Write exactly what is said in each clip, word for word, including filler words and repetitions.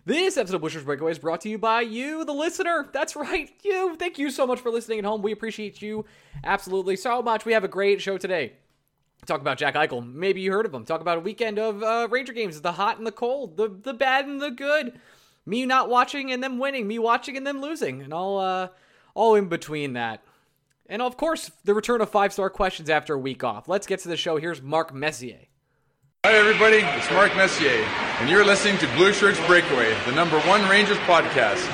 This episode of Bushers Breakaway is brought to you by you, the listener. That's right, you. Thank you so much for listening at home. We appreciate you absolutely so much. We have a great show today. Talk about Jack Eichel. Maybe you heard of him. Talk about a weekend of uh, Ranger games, the hot and the cold, the the bad and the good. Me not watching and them winning, me watching and them losing, and all uh, all in between that. And of course, the return of five-star questions after a week off. Let's get to the show. Here's Mark Messier. Hi everybody, it's Mark Messier, and you're listening to Blue Shirts Breakaway, the number one Rangers podcast.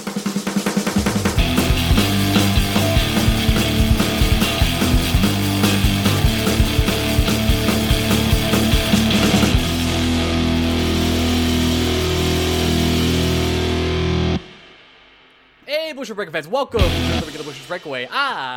Hey, Blue Shirt Breakaway fans, welcome to another week of the Blue Shirts Breakaway.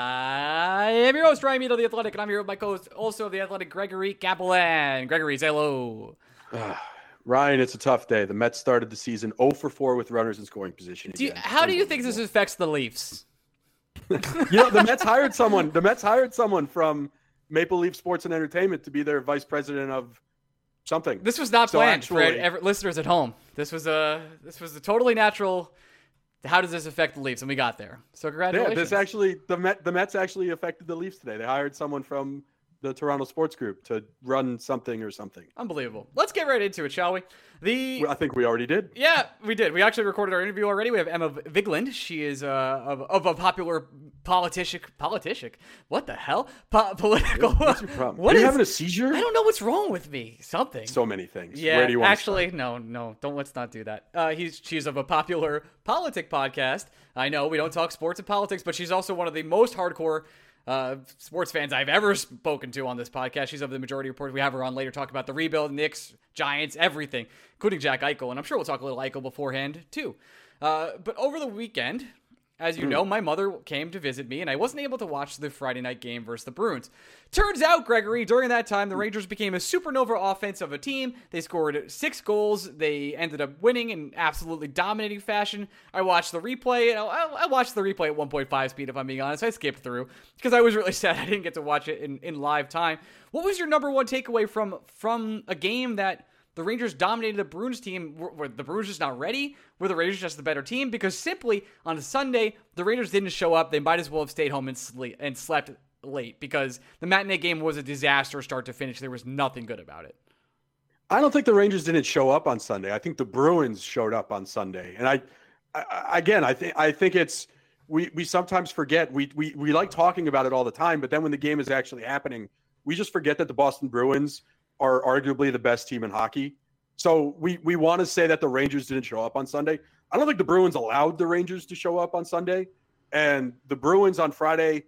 I am your host, Ryan Mead of The Athletic, and I'm here with my co-host, also of The Athletic, Gregory Kaplan. Gregory, say hello. Uh, Ryan, it's a tough day. The Mets started the season oh for four with runners in scoring position. Do you, how do you think this affects the Leafs? You know, the Mets hired someone. The Mets hired someone from Maple Leaf Sports and Entertainment to be their vice president of something. This was not so planned actually, for every, listeners at home. This was a this was a totally natural. How does this affect the Leafs? And we got there. So congratulations. Yeah, this actually the Met the Mets actually affected the Leafs today. They hired someone from the Toronto Sports Group to run something or something. Unbelievable. Let's get right into it, shall we? The I think we already did. Yeah, we did. We actually recorded our interview already. We have Emma Vigeland. She is uh, of, of a popular politician. Politician? What the hell? Po- political. What's your problem? What Are you is, having a seizure? I don't know what's wrong with me. Something. So many things. Yeah, Where do you want actually, to no, no, don't let's not do that. Uh, he's she's of a popular politic podcast. I know we don't talk sports and politics, but she's also one of the most hardcore uh, sports fans I've ever spoken to on this podcast. She's of the Majority Report. We have her on later, talk about the rebuild, Knicks, Giants, everything, including Jack Eichel, and I'm sure we'll talk a little Eichel beforehand too. Uh, but over the weekend, as you know, my mother came to visit me, and I wasn't able to watch the Friday night game versus the Bruins. Turns out, Gregory, during that time, the Rangers became a supernova offense of a team. They scored six goals. They ended up winning in absolutely dominating fashion. I watched the replay, and I, I watched the replay at one point five speed, if I'm being honest. I skipped through because I was really sad I didn't get to watch it in, in live time. What was your number one takeaway from from a game that the Rangers dominated the Bruins team? Were, were the Bruins just not ready? Were the Rangers just the better team? Because simply, on a Sunday, the Rangers didn't show up. They might as well have stayed home and, sleep, and slept late because the matinee game was a disaster start to finish. There was nothing good about it. I don't think the Rangers didn't show up on Sunday. I think the Bruins showed up on Sunday. And I, I again, I think I think it's we we sometimes forget. We we we like talking about it all the time, but then when the game is actually happening, we just forget that the Boston Bruins are arguably the best team in hockey. So we we want to say that the Rangers didn't show up on Sunday. I don't think the Bruins allowed the Rangers to show up on Sunday. And the Bruins on Friday,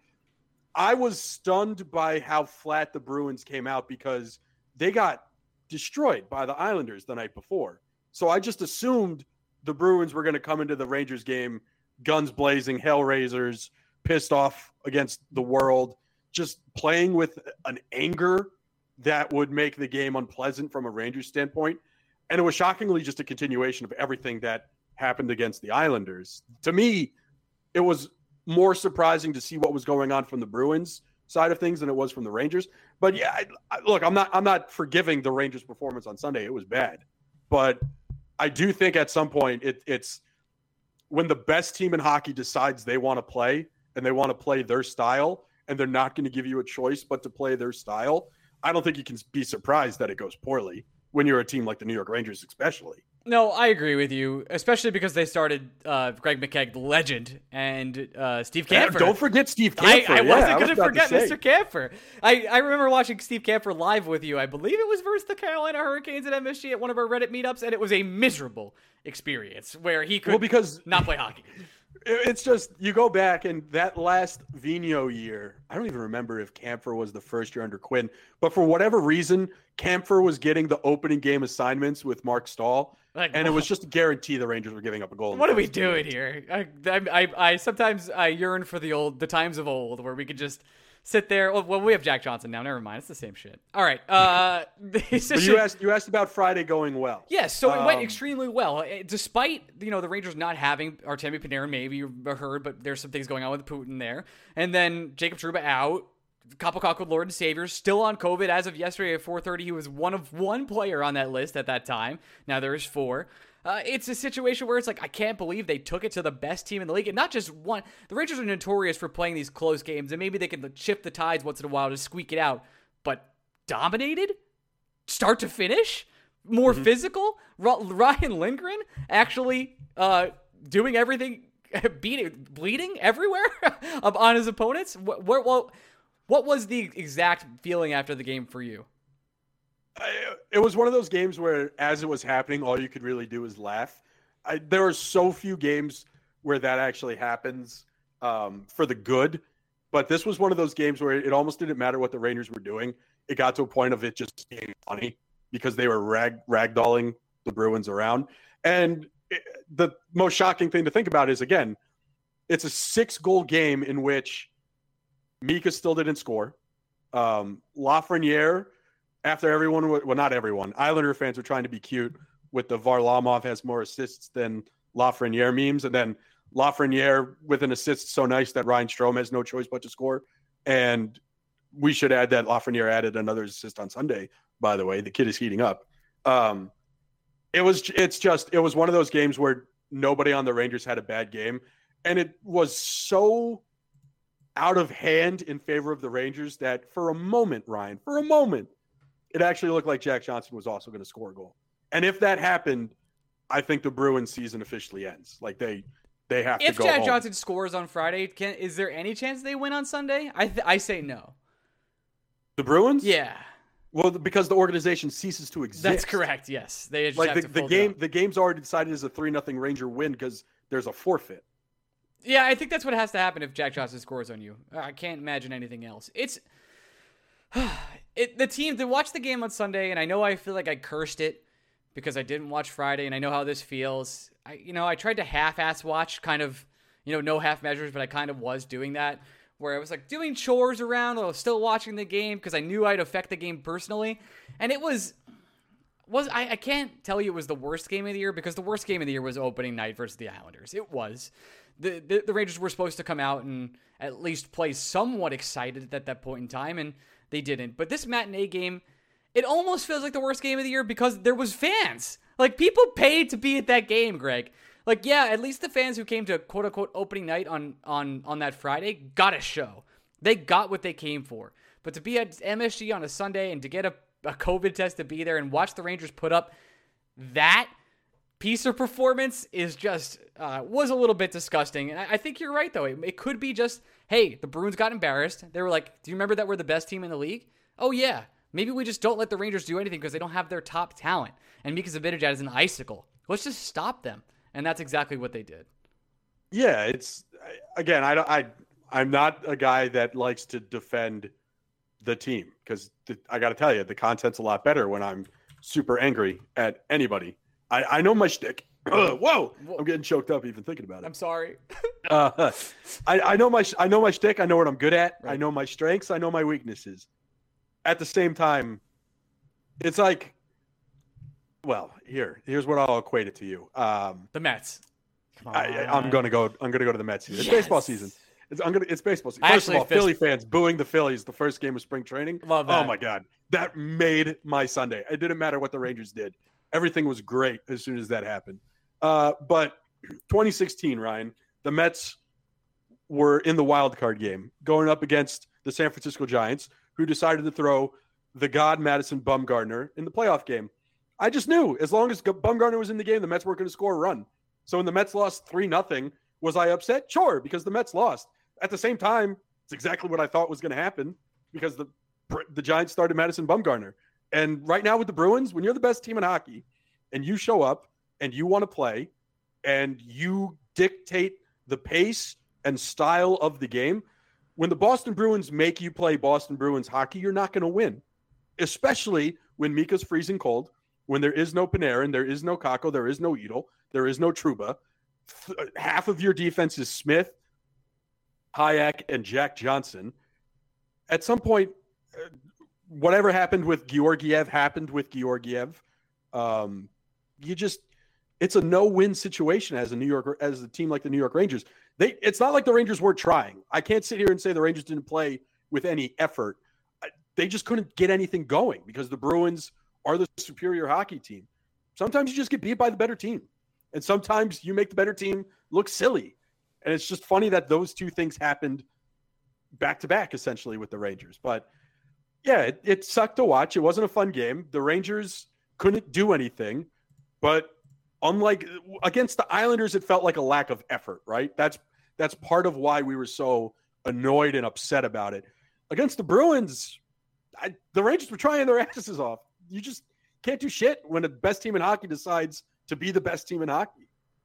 I was stunned by how flat the Bruins came out because they got destroyed by the Islanders the night before. So I just assumed the Bruins were going to come into the Rangers game guns blazing, Hellraisers, pissed off against the world, just playing with an anger that would make the game unpleasant from a Rangers standpoint. And it was shockingly just a continuation of everything that happened against the Islanders. To me, it was more surprising to see what was going on from the Bruins side of things than it was from the Rangers. But yeah, I, I, look, I'm not I'm not forgiving the Rangers' performance on Sunday. It was bad. But I do think at some point it, it's when the best team in hockey decides they want to play and they want to play their style and they're not going to give you a choice but to play their style, I don't think you can be surprised that it goes poorly when you're a team like the New York Rangers, especially. No, I agree with you, especially because they started uh, Greg McKegg, the legend, and uh, Steve Kampfer. Don't forget Steve Kampfer. I, I yeah, wasn't going was to forget to Mister Kampfer. I, I remember watching Steve Kampfer live with you. I believe it was versus the Carolina Hurricanes at M S G at one of our Reddit meetups, and it was a miserable experience where he could well, because not play hockey. It's just, you go back and that last Vigneault year, I don't even remember if Kampfer was the first year under Quinn, but for whatever reason, Kampfer was getting the opening game assignments with Mark Stahl, like, and it was just a guarantee the Rangers were giving up a goal. What are we doing here? I, I, I, sometimes I yearn for the old, the times of old where we could just sit there. Well, we have Jack Johnson now. Never mind. It's the same shit. All right. Uh, but you asked you asked about Friday going well. Yes. So it um, went extremely well, despite you know the Rangers not having Artemi Panarin. Maybe you heard, but there's some things going on with Putin there, and then Jacob Trouba out. Kaapo Kakko, Lord and Savior, still on COVID as of yesterday at four thirty. He was one of one player on that list at that time. Now there is four. Uh, Uh, it's a situation where it's like, I can't believe they took it to the best team in the league. And not just one. The Rangers are notorious for playing these close games, and maybe they can shift the tides once in a while to squeak it out. But dominated? Start to finish? More mm-hmm. physical? R- Ryan Lindgren actually uh, doing everything, beating, bleeding everywhere on his opponents? What, what, what, what was the exact feeling after the game for you? It was one of those games where, as it was happening, all you could really do is laugh. I, there are so few games where that actually happens um, for the good, but this was one of those games where it almost didn't matter what the Rangers were doing. It got to a point of it just being funny because they were rag ragdolling the Bruins around. And it, the most shocking thing to think about is, again, it's a six-goal game in which Mika still didn't score. Um, Lafreniere, after everyone, well, not everyone, Islander fans were trying to be cute with the Varlamov has more assists than Lafreniere memes. And then Lafreniere with an assist so nice that Ryan Strome has no choice but to score. And we should add that Lafreniere added another assist on Sunday, by the way. The kid is heating up. Um, it was, it's just, it was one of those games where nobody on the Rangers had a bad game. And it was so out of hand in favor of the Rangers that for a moment, Ryan, for a moment, it actually looked like Jack Johnson was also going to score a goal. And if that happened, I think the Bruins season officially ends. Like they, they have if to go Jack home. Johnson scores on Friday, can is there any chance they win on Sunday? I th- I say no. The Bruins? Yeah. Well, because the organization ceases to exist. That's correct. Yes, they just like have the, to the fold game. it up. The game's already decided as a three nothing Ranger win because there's a forfeit. Yeah, I think that's what has to happen if Jack Johnson scores on you. I can't imagine anything else. It's it the team to watch the game on Sunday, and I know I feel like I cursed it because I didn't watch Friday, and I know how this feels. I you know I tried to half-ass watch, kind of you know no half measures, but I kind of was doing that where I was like doing chores around while I was still watching the game because I knew I'd affect the game personally, and it was. Was I, I can't tell you it was the worst game of the year because the worst game of the year was opening night versus the Islanders. It was. The, the the Rangers were supposed to come out and at least play somewhat excited at that point in time, and they didn't. But this matinee game, it almost feels like the worst game of the year because there was fans. Like, people paid to be at that game, Greg. Like, yeah, at least the fans who came to quote-unquote opening night on, on, on that Friday got a show. They got what they came for. But to be at M S G on a Sunday and to get a a COVID test to be there and watch the Rangers put up that piece of performance is just, uh, was a little bit disgusting. And I, I think you're right, though. It, it could be just, hey, the Bruins got embarrassed. They were like, do you remember that we're the best team in the league? Oh, yeah. Maybe we just don't let the Rangers do anything because they don't have their top talent. And Mika Zibanejad is an icicle. Let's just stop them. And that's exactly what they did. Yeah, it's, again, I don't, I, I'm not a guy that likes to defend the team because th- I got to tell you, the content's a lot better when I'm super angry at anybody. I, I know my shtick. Whoa, Whoa, I'm getting choked up even thinking about it. I'm sorry. uh, I, I know my I know my shtick. I know what I'm good at. Right. I know my strengths. I know my weaknesses. At the same time, it's like, well, here here's what I'll equate it to you. Um, the Mets. I, I'm gonna go. I'm gonna go to the Mets season. It's Yes. baseball season. It's I'm gonna. It's baseball season. I First of actually all, fist- Philly fans booing the Phillies the first game of spring training. Love that. Oh my god, that made my Sunday. It didn't matter what the Rangers did. Everything was great as soon as that happened. Uh, but twenty sixteen, Ryan, the Mets were in the wild card game going up against the San Francisco Giants, who decided to throw the god Madison Bumgarner in the playoff game. I just knew as long as Bumgarner was in the game, the Mets weren't going to score a run. So when the Mets lost three nothing, was I upset? Sure, because the Mets lost. At the same time, it's exactly what I thought was going to happen because the the Giants started Madison Bumgarner. And right now with the Bruins, when you're the best team in hockey and you show up and you want to play and you dictate the pace and style of the game, when the Boston Bruins make you play Boston Bruins hockey, you're not going to win, especially when Mika's freezing cold, when there is no Panarin, there is no Kakko, there is no Edel, there is no Trouba. Half of your defense is Smith, Hayek, and Jack Johnson. At some point, whatever happened with Georgiev happened with Georgiev. Um, you just, it's a no-win situation as a New York, as a team like the New York Rangers. They, it's not like the Rangers weren't trying. I can't sit here and say the Rangers didn't play with any effort. They just couldn't get anything going because the Bruins are the superior hockey team. Sometimes you just get beat by the better team. And sometimes you make the better team look silly. And it's just funny that those two things happened back to back, essentially, with the Rangers. But yeah, it, it sucked to watch. It wasn't a fun game. The Rangers couldn't do anything. But unlike against the Islanders, it felt like a lack of effort, right? That's that's part of why we were so annoyed and upset about it. Against the Bruins, I, the Rangers were trying their asses off. You just can't do shit when the best team in hockey decides to be the best team in hockey.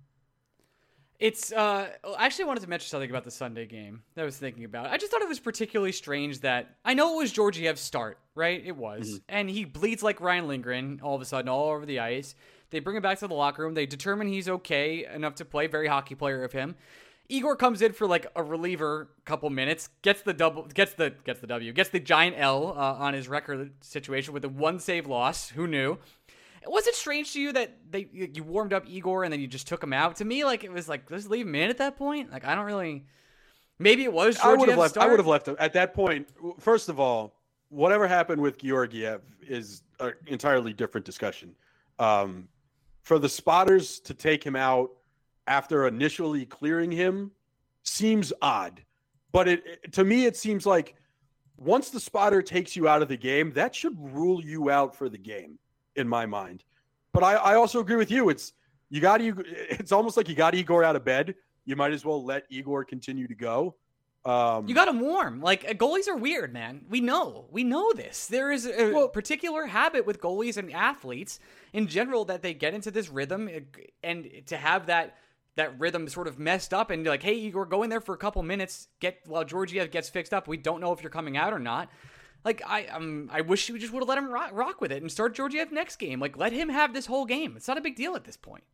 It's, uh, I actually wanted to mention something about the Sunday game that I was thinking about. I just thought it was particularly strange that, I know it was Georgiev's start, right? It was. Mm-hmm. And he bleeds like Ryan Lindgren all of a sudden all over the ice. They bring him back to the locker room. They determine he's okay enough to play. Very hockey player of him. Igor comes in for like a reliever couple minutes, gets the double, gets the, gets the W, gets the giant L uh, on his record situation with a one save loss. Who knew? Was it strange to you that they you warmed up Igor and then you just took him out? To me, like it was like, let's leave him in at that point. Like I don't really. Maybe it was. I would have left. Start. I would have left him at that point. First of all, whatever happened with Georgiev is an entirely different discussion. Um, for the spotters to take him out after initially clearing him seems odd, but it, it to me it seems like once the spotter takes you out of the game, that should rule you out for the game. In my mind. But I, I also agree with you. It's you got to, it's almost like you got Igor out of bed. You might as well let Igor continue to go. Um, you got him warm. Like goalies are weird, man. We know, we know this. There is a well, particular habit with goalies and athletes in general that they get into this rhythm, and to have that, that rhythm sort of messed up and like, hey, Igor, go in there for a couple minutes, get while Georgiev gets fixed up. We don't know if you're coming out or not. Like, I um, I wish we just would have let him rock, rock with it and start Georgiev next game. Like, let him have this whole game. It's not a big deal at this point.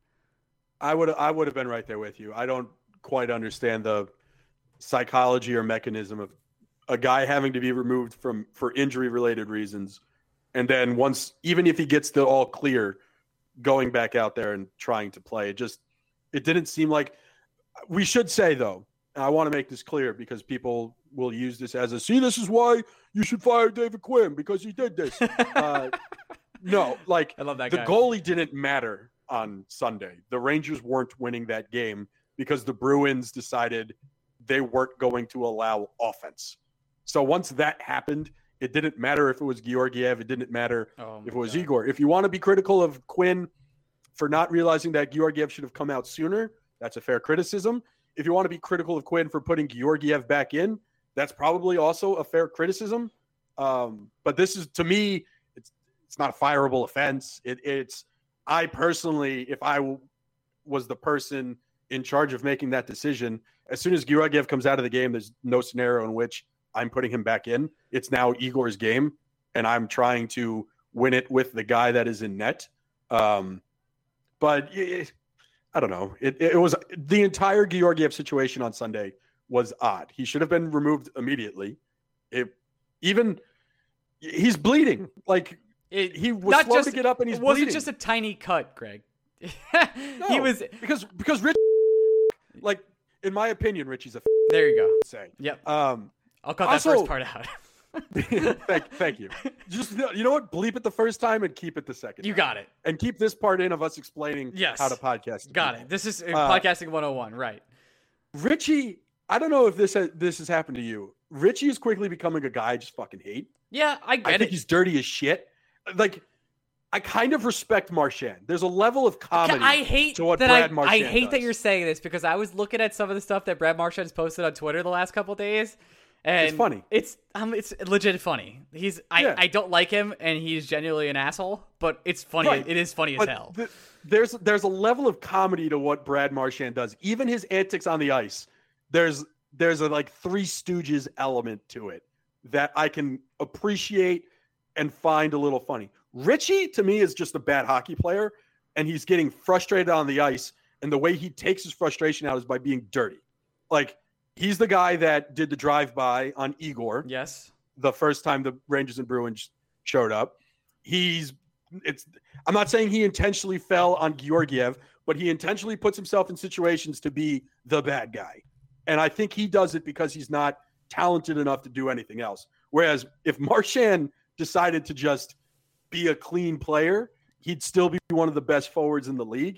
I would I would have been right there with you. I don't quite understand the psychology or mechanism of a guy having to be removed from for injury-related reasons. And then once, even if he gets the all clear, going back out there and trying to play. It just, it didn't seem like, we should say, though, and I want to make this clear because people will use this as a, see, this is why you should fire David Quinn because he did this. uh, no, like I love that the guy. Goalie didn't matter on Sunday. The Rangers weren't winning that game because the Bruins decided they weren't going to allow offense. So once that happened, it didn't matter if it was Georgiev. It didn't matter oh if it was God. Igor. If you want to be critical of Quinn for not realizing that Georgiev should have come out sooner, that's a fair criticism. If you want to be critical of Quinn for putting Georgiev back in, that's probably also a fair criticism. Um, but this is, to me, it's it's not a fireable offense. It, it's, I personally, if I w- was the person in charge of making that decision, as soon as Georgiev comes out of the game, there's no scenario in which I'm putting him back in. It's now Igor's game, and I'm trying to win it with the guy that is in net. Um, but it, I don't know. It, it was the entire Georgiev situation on Sunday was odd. He should have been removed immediately. It even he's bleeding. Like it, he was slow just, to get up, and he's it wasn't bleeding. just a tiny cut, Greg. no, he was because because Rich, like in my opinion, Richie's a there you go. Say yep. Um, I'll cut also, that first part out. thank, thank you. Just you know what? Bleep it the first time and keep it the second. You time. got it. And keep this part in of us explaining yes. how to podcast. To got people. it. This is uh, uh, podcasting one oh one, right? Richie, I don't know if this has, this has happened to you. Richie is quickly becoming a guy I just fucking hate. Yeah, I get I think it. he's dirty as shit. Like, I kind of respect Marchand. There's a level of comedy. I hate to what that. Brad I, Marchand I hate does. that you're saying this because I was looking at some of the stuff that Brad Marchand has posted on Twitter the last couple of days. And it's funny. It's um, it's legit funny. He's I, Yeah. I don't like him, and he's genuinely an asshole. But it's funny. Right. It is funny But as hell. th- there's there's a level of comedy to what Brad Marchand does. Even his antics on the ice. There's there's a like Three Stooges element to it that I can appreciate and find a little funny. Richie, to me, is just a bad hockey player, and he's getting frustrated on the ice. And the way he takes his frustration out is by being dirty. Like, he's the guy that did the drive-by on Igor. Yes. The first time the Rangers and Bruins showed up. He's it's I'm not saying he intentionally fell on Georgiev, but he intentionally puts himself in situations to be the bad guy. And I think he does it because he's not talented enough to do anything else. Whereas if Marchand decided to just be a clean player, he'd still be one of the best forwards in the league.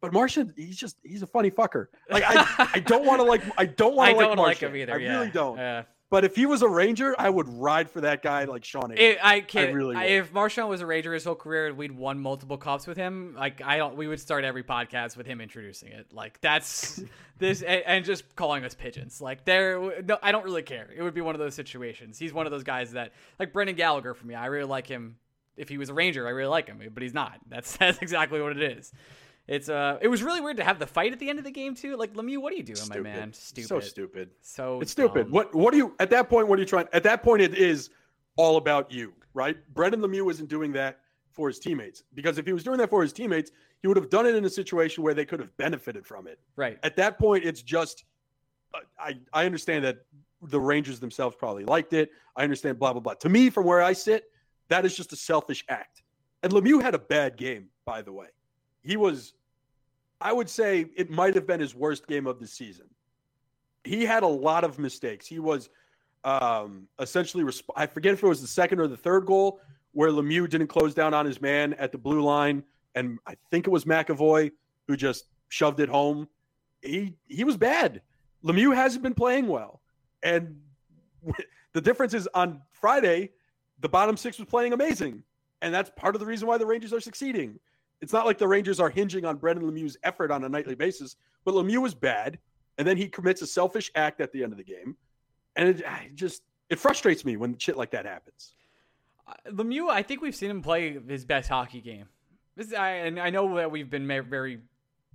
But Martian, he's just he's a funny fucker. Like I, I don't want to like I don't want I to like don't Martian. like him either. I yeah. really don't. Yeah. But if he was a Ranger, I would ride for that guy like Sean. It, I can't. I really I, if Marshawn was a Ranger his whole career and we'd won multiple cups with him, like I don't, we would start every podcast with him introducing it. Like that's this and, and just calling us pigeons. Like there, no, I don't really care. It would be one of those situations. He's one of those guys that, like Brendan Gallagher for me. I really like him. If he was a Ranger, I really like him, but he's not. That's that's exactly what it is. It's uh, it was really weird to have the fight at the end of the game too. Like Lemieux, what are you doing, Stupid. my man? Stupid. So stupid. So it's stupid. dumb. What what do you at that point? What are you trying? At that point, it is all about you, right? Brendan Lemieux isn't doing that for his teammates, because if he was doing that for his teammates, he would have done it in a situation where they could have benefited from it. Right. At that point, it's just uh, I I understand that the Rangers themselves probably liked it. I understand blah blah blah. To me, from where I sit, that is just a selfish act. And Lemieux had a bad game, by the way. He was. I would say it might have been his worst game of the season. He had a lot of mistakes. He was um, essentially, resp- I forget if it was the second or the third goal where Lemieux didn't close down on his man at the blue line. And I think it was McAvoy who just shoved it home. He, he was bad. Lemieux hasn't been playing well. And the difference is on Friday, the bottom six was playing amazing. And that's part of the reason why the Rangers are succeeding. It's not like the Rangers are hinging on Brendan Lemieux's effort on a nightly basis, but Lemieux was bad, and then he commits a selfish act at the end of the game, and it, it just it frustrates me when shit like that happens. Uh, Lemieux, I think we've seen him play his best hockey game. This, I, and I know that we've been very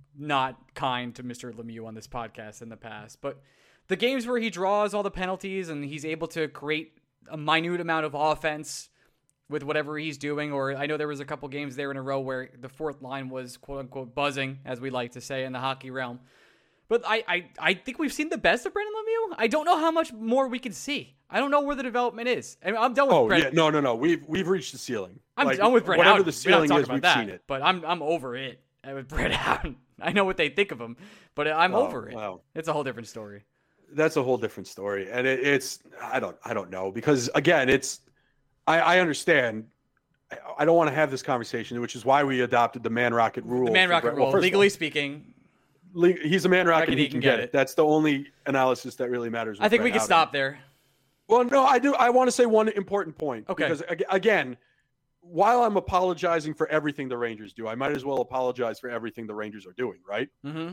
not kind to Mister Lemieux on this podcast in the past, but the games where he draws all the penalties and he's able to create a minute amount of offense with whatever he's doing, or I know there was a couple games there in a row where the fourth line was quote unquote buzzing, as we like to say in the hockey realm. But I, I, I think we've seen the best of Brendan Lemieux. I don't know how much more we can see. I don't know where the development is. I mean, I'm done with Oh Brendan. yeah, no, no, no. We've we've reached the ceiling. I'm like, done with Brett whatever Howden. the ceiling We're not is, talking we've about that, seen it. but I'm I'm over it with Brett Howden. I know what they think of him, but I'm Oh, over it. wow. It's a whole different story. That's a whole different story, and it, it's I don't I don't know, because again, it's I, I understand. I, I don't want to have this conversation, which is why we adopted the man rocket rule. The man for rocket Brett- rule, well, first of legally all, speaking. le- he's a man rocket. Reckon He can get it. That's the only analysis that really matters. I with think we Brett can Howden. stop there. Well, no, I do. I want to say one important point. Okay. Because ag- again, while I'm apologizing for everything the Rangers do, I might as well apologize for everything the Rangers are doing. Right? Mm-hmm.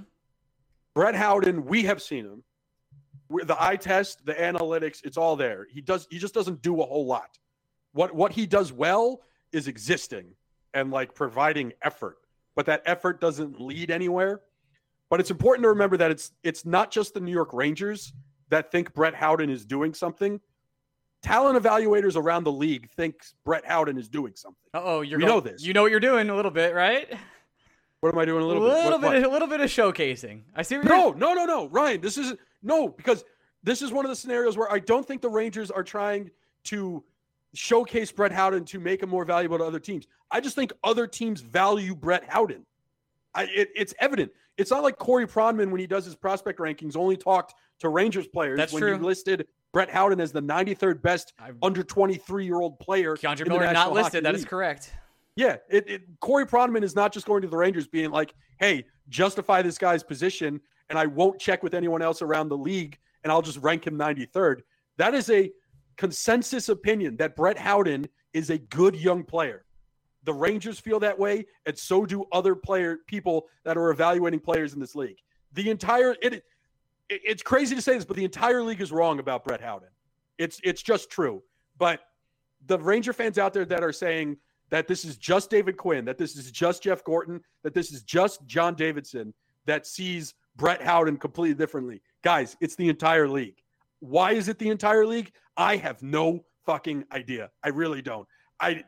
Brett Howden, we have seen him. With the eye test, the analytics, it's all there. He does. He just doesn't do a whole lot. What what he does well is existing and like providing effort, but that effort doesn't lead anywhere. But it's important to remember that it's it's not just the New York Rangers that think Brett Howden is doing something. Talent evaluators around the league think Brett Howden is doing something. Uh-oh, you're We going, know this. You know what you're doing a little bit, right? What am I doing? A A little, little bit. What- bit, what? a little bit of showcasing. I see what you're No, no, no, no, Ryan. This is no because this is one of the scenarios where I don't think the Rangers are trying to showcase Brett Howden to make him more valuable to other teams. I just think other teams value Brett Howden. I, it, it's evident. It's not like Corey Pronman, when he does his prospect rankings, only talked to Rangers players. That's when true. he listed Brett Howden as the ninety-third best I've- under twenty-three-year-old player. Keandre in the Miller not National listed. Hockey That is League. correct. Yeah, it, it Corey Pronman is not just going to the Rangers being like, hey, justify this guy's position, and I won't check with anyone else around the league, and I'll just rank him ninety-third. That is a consensus opinion that Brett Howden is a good young player. The Rangers feel that way, and so do other player people that are evaluating players in this league. The entire it, it it's crazy to say this, but the entire league is wrong about Brett Howden. It's it's just true. But the Ranger fans out there that are saying that this is just David Quinn, that this is just Jeff Gorton, that this is just John Davidson, that sees Brett Howden completely differently. Guys, it's the entire league. Why is it the entire league? I have no fucking idea. I really don't. I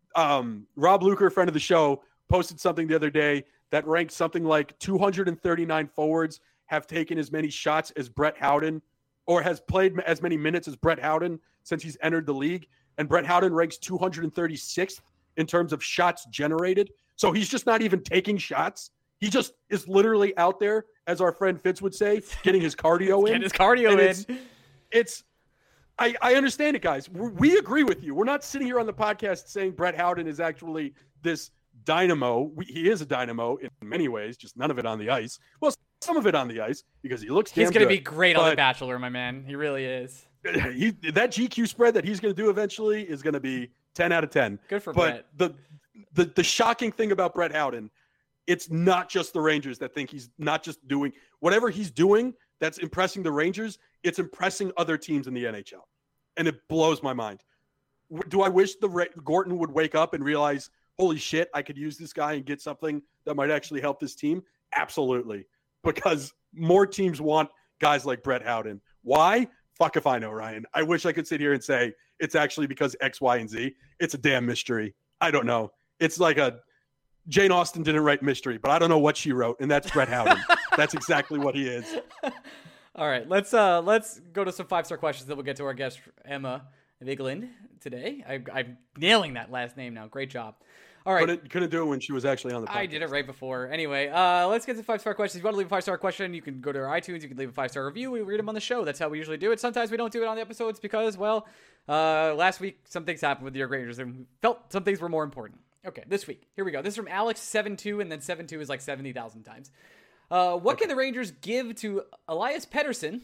um, Rob Luker, friend of the show, posted something the other day that ranked something like two hundred thirty-nine forwards have taken as many shots as Brett Howden, or has played as many minutes as Brett Howden since he's entered the league. And Brett Howden ranks two hundred thirty-sixth in terms of shots generated. So he's just not even taking shots. He just is literally out there, as our friend Fitz would say, getting his cardio in. Get his cardio And in. It's, it's I, I understand it, guys. We, we agree with you. We're not sitting here on the podcast saying Brett Howden is actually this dynamo. We, he is a dynamo in many ways, just none of it on the ice. Well, some of it on the ice because he looks. He's going to be great but, on The Bachelor, my man. He really is. He, that G Q spread that he's going to do eventually is going to be ten out of ten. Good for but Brett. the the the shocking thing about Brett Howden, it's not just the Rangers that think he's not just doing whatever he's doing that's impressing the Rangers. It's impressing other teams in the N H L, and it blows my mind. Do I wish the Ra- Gorton would wake up and realize, holy shit, I could use this guy and get something that might actually help this team? Absolutely, because more teams want guys like Brett Howden. Why? Fuck if I know, Ryan. I wish I could sit here and say it's actually because X, Y, and Z. It's a damn mystery. I don't know. It's like a Jane Austen didn't write mystery, but I don't know what she wrote, and that's Brett Howden. That's exactly what he is. All right, let's uh let's go to some five-star questions. Then we'll get to our guest Emma Vigeland today. I, I'm nailing that last name now. Great job. All right. Couldn't, couldn't do it when she was actually on the podcast. I did it right before. Anyway, uh, let's get to five-star questions. If you want to leave a five-star question, you can go to our iTunes. You can leave a five-star review. We read them on the show. That's how we usually do it. Sometimes we don't do it on the episodes because, well, uh, last week some things happened with the York Rangers and we felt some things were more important. Okay, this week. Here we go. This is from Alex seven two, and then seven two is like seventy thousand times. Uh, what okay. can the Rangers give to Elias Pettersson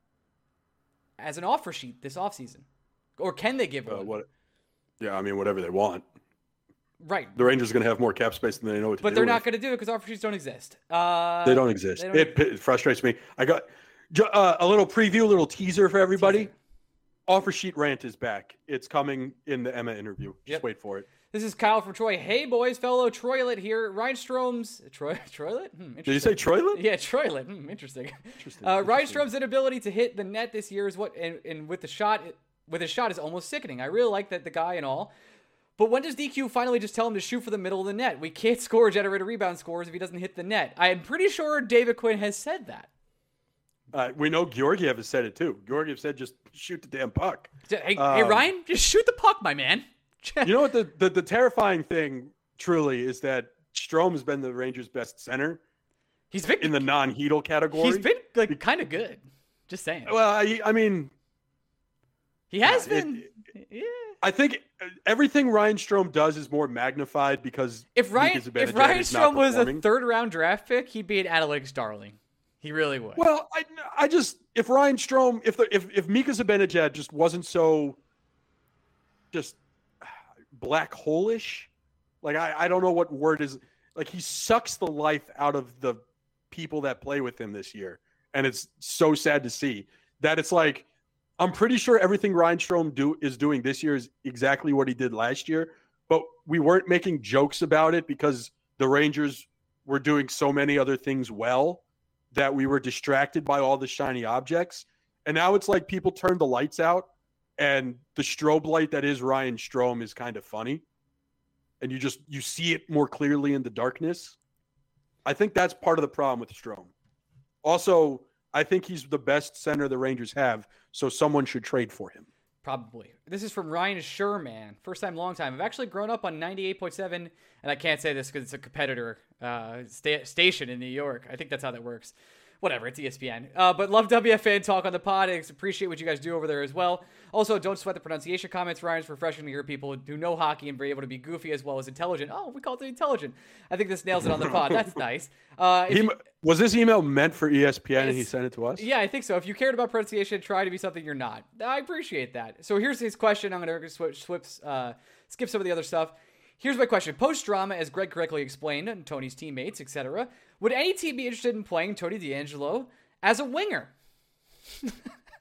as an offer sheet this offseason? Or can they give one? Uh, what? Yeah, I mean, whatever they want. Right. The Rangers are going to have more cap space than they know what to but do they're with. not going to do it because offer sheets don't exist. Uh, they don't exist. They don't it, exist. it frustrates me. I got uh, a little preview, a little teaser for everybody. Teaser. Offer sheet rant is back. It's coming in the Emma interview. Just yep. wait for it. This is Kyle from Troy. Hey, boys, fellow Troylet here. Ryan Strom's... Troy, Troylet? Hmm, Did you say Troylet? Yeah, Troylet. Hmm, interesting. Interesting. Uh, interesting. Ryan Strom's inability to hit the net this year is what... And, and with the shot... With his shot is almost sickening. I really like that the guy and all. But when does D Q finally just tell him to shoot for the middle of the net? We can't score generated rebound scores if he doesn't hit the net. I am pretty sure David Quinn has said that. Uh, we know Georgiev has said it too. Georgiev said just shoot the damn puck. Hey, um, hey Ryan, just shoot the puck, my man. You know what? The, the, the terrifying thing truly is that Strome has been the Rangers' best center. He's been in the non-Hedel category. He's been like kind of good. Just saying. Well, I, I mean... He has yeah, been. It, yeah. I think everything Ryan Strome does is more magnified because if Ryan if Ryan Strome was a third round draft pick, he'd be an analytics darling. He really would. Well, I I just if Ryan Strome if the if if Mika Zibanejad just wasn't so just black hole-ish, like I I don't know what word is, like he sucks the life out of the people that play with him this year, and it's so sad to see that. It's like, I'm pretty sure everything Ryan Strome do is doing this year is exactly what he did last year, but we weren't making jokes about it because the Rangers were doing so many other things well that we were distracted by all the shiny objects. And now it's like people turn the lights out and the strobe light that is Ryan Strome is kind of funny. And you just, you see it more clearly in the darkness. I think that's part of the problem with Strome. Also, I think he's the best center the Rangers have, so someone should trade for him. Probably. This is from Ryan Sherman. First time, long time. I've actually grown up on ninety-eight point seven, and I can't say this because it's a competitor uh, sta- station in New York. I think that's how that works. Whatever, it's E S P N. Uh, but love W F N talk on the pod. I appreciate what you guys do over there as well. Also, don't sweat the pronunciation comments. Ryan's refreshing to hear people who know hockey and be able to be goofy as well as intelligent. Oh, we called it intelligent. I think this nails it on the pod. That's nice. Uh, he, you, was this email meant for E S P N and he sent it to us? Yeah, I think so. If you cared about pronunciation, try to be something you're not. I appreciate that. So here's his question. I'm going to switch, swip, uh, skip some of the other stuff. Here's my question. Post-drama, as Greg correctly explained, and Tony's teammates, et cetera, would any team be interested in playing Tony DeAngelo as a winger? uh,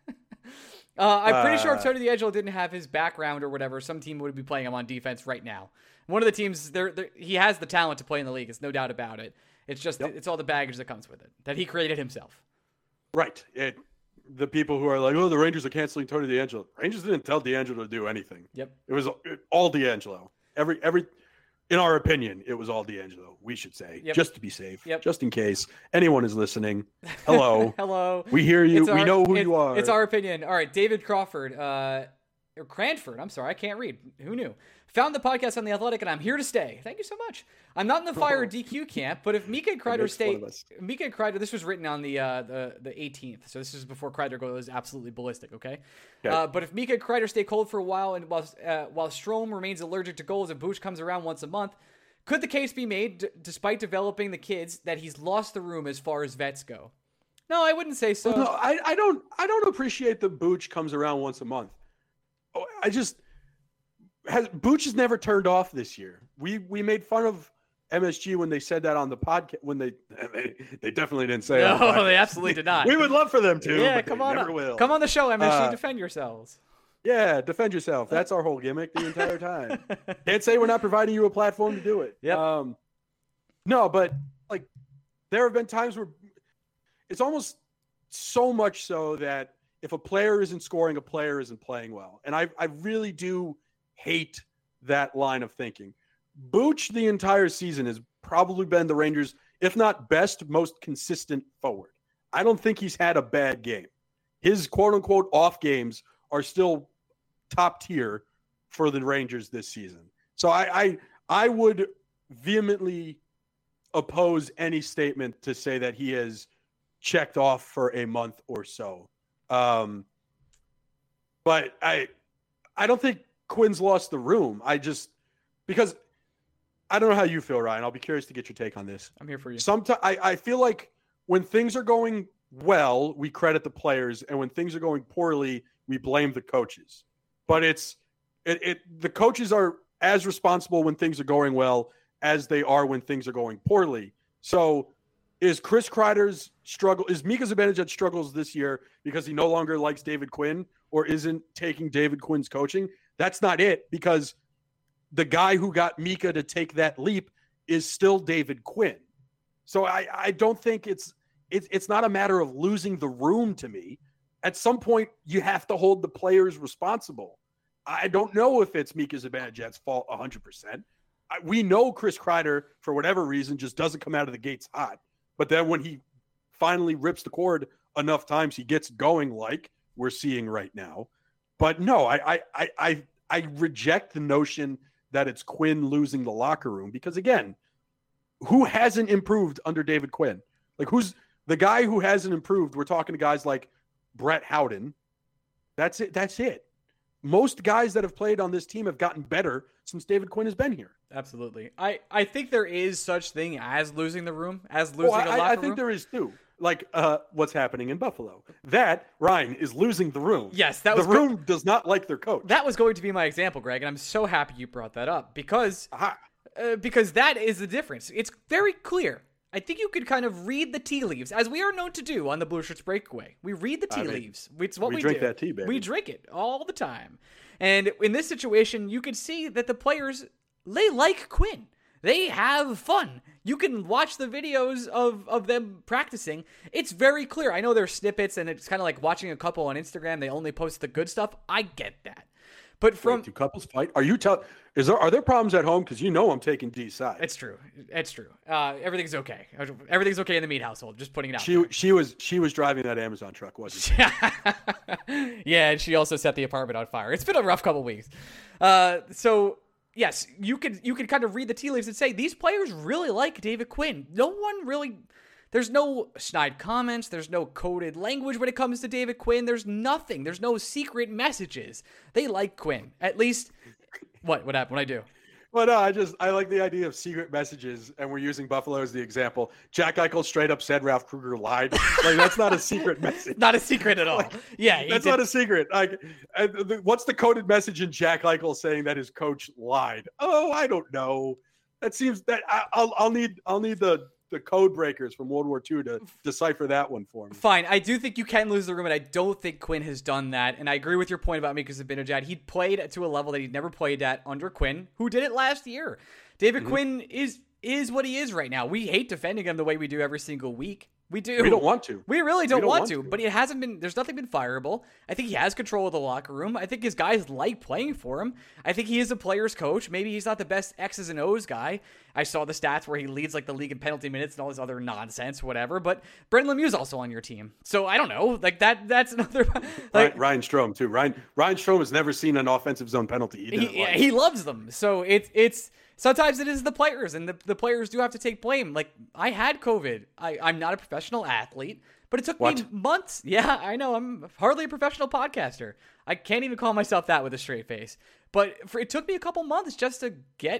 I'm pretty uh, sure if Tony DeAngelo didn't have his background or whatever, some team would be playing him on defense right now. One of the teams, they're, they're, he has the talent to play in the league. It's no doubt about it. It's just, yep. it's all the baggage that comes with it, that he created himself. Right. It, the people who are like, oh, the Rangers are canceling Tony DeAngelo. Rangers didn't tell DeAngelo to do anything. Yep. It was all DeAngelo. Every, every, in our opinion, it was all DeAngelo, we should say, yep. just to be safe, yep. just in case anyone is listening. Hello. Hello. We hear you. It's we our, know who it, you are. It's our opinion. All right. David Crawford, uh, or Cranford. I'm sorry. I can't read. Who knew? Found the podcast on The Athletic, and I'm here to stay. Thank you so much. I'm not in the fire D Q camp, but if Mika and Kreider stay, Mika and Kreider, this was written on the uh, the the eighteenth, so this is before Kreider goes absolutely ballistic. Okay, okay. Uh, but if Mika and Kreider stay cold for a while, and while uh, while Strome remains allergic to goals and Bush comes around once a month, Could the case be made, d- despite developing the kids, that he's lost the room as far as vets go? No, I wouldn't say so. No, I, I don't. I don't appreciate that Booch comes around once a month. Oh, I just has Booch has never turned off this year. We we made fun of M S G when they said that on the podcast. When they they, they definitely didn't say. No, it they absolutely did not. We would love for them to. Yeah, but come they on, never will. come on the show, M S G. Uh, defend yourselves. Yeah, defend yourself. That's our whole gimmick the entire time. Can't say we're not providing you a platform to do it. Yep. Um, no, but like there have been times where it's almost so much so that if a player isn't scoring, a player isn't playing well. And I, I really do hate that line of thinking. Booch the entire season has probably been the Rangers, if not best, most consistent forward. I don't think he's had a bad game. His quote unquote off games are still top tier for the Rangers this season. So I, I, I would vehemently oppose any statement to say that he has checked off for a month or so. Um, but I, I don't think Quinn's lost the room. I just, because I don't know how you feel, Ryan. I'll be curious to get your take on this. I'm here for you. Sometimes I, I feel like when things are going well, we credit the players, and when things are going poorly, we blame the coaches. But it's it, it the coaches are as responsible when things are going well as they are when things are going poorly. So is Chris Kreider's struggle, is Mika Zibanejad struggles this year because he no longer likes David Quinn or isn't taking David Quinn's coaching? That's not it, because the guy who got Mika to take that leap is still David Quinn. So I, I don't think it's, it's it's not a matter of losing the room to me. At some point, you have to hold the players responsible. I don't know if it's Mika Zibanejad's fault one hundred percent. I, we know Chris Kreider, for whatever reason, just doesn't come out of the gates hot. But then when he finally rips the cord enough times, he gets going like we're seeing right now. But no, I I I I, I reject the notion that it's Quinn losing the locker room, because, again, who hasn't improved under David Quinn? Like, who's the guy who hasn't improved? We're talking to guys like Brett Howden. That's it. That's it. Most guys that have played on this team have gotten better since David Quinn has been here. Absolutely. I, I think there is such thing as losing the room, as losing well, a I, locker I think room. there is too. Like uh, what's happening in Buffalo. That, Ryan, is losing the room. Yes, that the was room does not like their coach. That was going to be my example, Greg, and I'm so happy you brought that up because Aha. uh, because that is the difference. It's very clear. I think you could kind of read the tea leaves, as we are known to do on the Blue Shirts Breakaway. We read the tea I mean, leaves. It's what we, we drink do. that tea, baby. We drink it all the time. And in this situation, you can see that the players, they like Quinn. They have fun. You can watch the videos of, of them practicing. It's very clear. I know there's snippets, and it's kind of like watching a couple on Instagram. They only post the good stuff. I get that. But from Wait, do couples fight? Are you tell? Is there are there problems at home? Because you know I'm taking D's side. It's true. It's true. Uh, everything's okay. Everything's okay in the Mead household. Just putting it out. She there. she was she was driving that Amazon truck, wasn't she? Yeah, and she also set the apartment on fire. It's been a rough couple weeks. Uh, so yes, you could you could kind of read the tea leaves and say these players really like David Quinn. No one really. There's no snide comments. There's no coded language when it comes to David Quinn. There's nothing. There's no secret messages. They like Quinn. At least, what? What happened? What'd I do? Well, no, I just I like the idea of secret messages, and we're using Buffalo as the example. Jack Eichel straight up said Ralph Kruger lied. Like, that's not a secret message. Not a secret at all. Like, yeah, that's did. not a secret. Like, uh, the, what's the coded message in Jack Eichel saying that his coach lied? Oh, I don't know. That seems that I, I'll I'll need I'll need the. the code breakers from World War Two to decipher that one for me. Fine. I do think you can lose the room, and I don't think Quinn has done that. And I agree with your point about Mika Zibanejad. He played to a level that he'd never played at under Quinn, who did it last year. David mm-hmm. Quinn is is what he is right now. We hate defending him the way we do every single week. We do. We don't want to. We really don't, we don't want, want to, to. But it hasn't been, there's nothing been fireable. I think he has control of the locker room. I think his guys like playing for him. I think he is a player's coach. Maybe he's not the best X's and O's guy. I saw the stats where he leads like the league in penalty minutes and all this other nonsense, whatever. But Brendan Lemieux's also on your team. So I don't know. Like that, that's another. Like, Ryan, Ryan Strome too. Ryan, Ryan Strome has never seen an offensive zone penalty. He, he, like. he loves them. So it's, it's, sometimes it is the players, and the, the players do have to take blame. Like, I had COVID. I, I'm not a professional athlete, but it took what? me months. Yeah, I know. I'm hardly a professional podcaster. I can't even call myself that with a straight face. But for, it took me a couple months just to get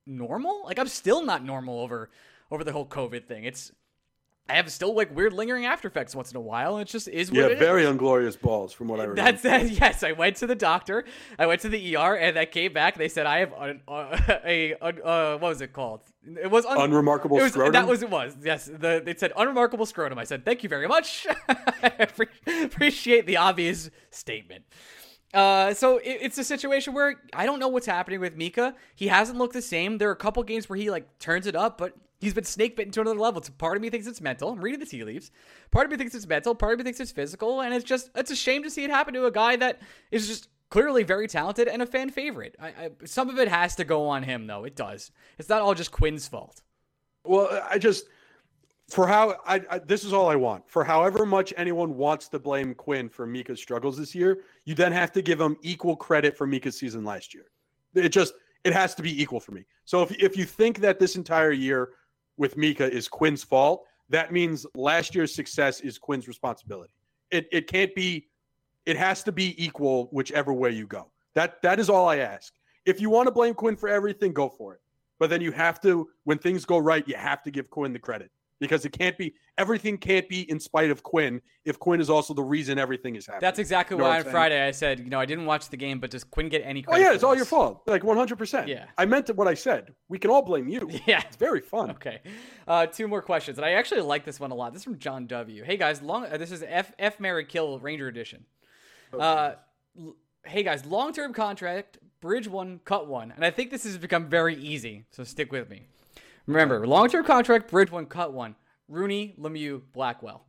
normal. Like I'm still not normal over over the whole COVID thing. It's I have still like weird lingering after effects once in a while, and it just is what Yeah, it very is. unglorious balls from what I remember. That's that. Yes, I went to the doctor. I went to the E R, and that came back. They said I have un, uh, a uh, uh, what was it called? It was un, Unremarkable it was, scrotum? That was it. Was yes. The they said unremarkable scrotum. I said thank you very much. I appreciate the obvious statement. Uh, so it, it's a situation where I don't know what's happening with Mika. He hasn't looked the same. There are a couple games where he like turns it up, but he's been snake bitten to another level. So part of me thinks it's mental. I'm reading the tea leaves. Part of me thinks it's mental. Part of me thinks it's physical. And it's just, it's a shame to see it happen to a guy that is just clearly very talented and a fan favorite. I, I, some of it has to go on him, though. It does. It's not all just Quinn's fault. Well, I just, for how, I, I this is all I want. For however much anyone wants to blame Quinn for Mika's struggles this year, you then have to give him equal credit for Mika's season last year. It just, it has to be equal for me. So if if you think that this entire year with Mika is Quinn's fault, that means last year's success is Quinn's responsibility. It it can't be, it has to be equal whichever way you go. That that is all I ask. If you want to blame Quinn for everything, go for it. But then you have to, when things go right, you have to give Quinn the credit. Because it can't be, everything can't be in spite of Quinn if Quinn is also the reason everything is happening. That's exactly You know why what on I'm Friday I said, you know, I didn't watch the game, but does Quinn get any Oh, credit? yeah, for it's all this? your fault. Like one hundred percent. Yeah. I meant what I said. We can all blame you. Yeah. It's very fun. Okay. Uh, two more questions. And I actually like this one a lot. This is from John W. Hey, guys. Long. Uh, this is F, F Mary Kill Ranger Edition. Uh, l- hey, guys. Long-term contract, bridge one, cut one. And I think this has become very easy, so stick with me. Remember, long-term contract, bridge one, cut one. Rooney, Lemieux, Blackwell.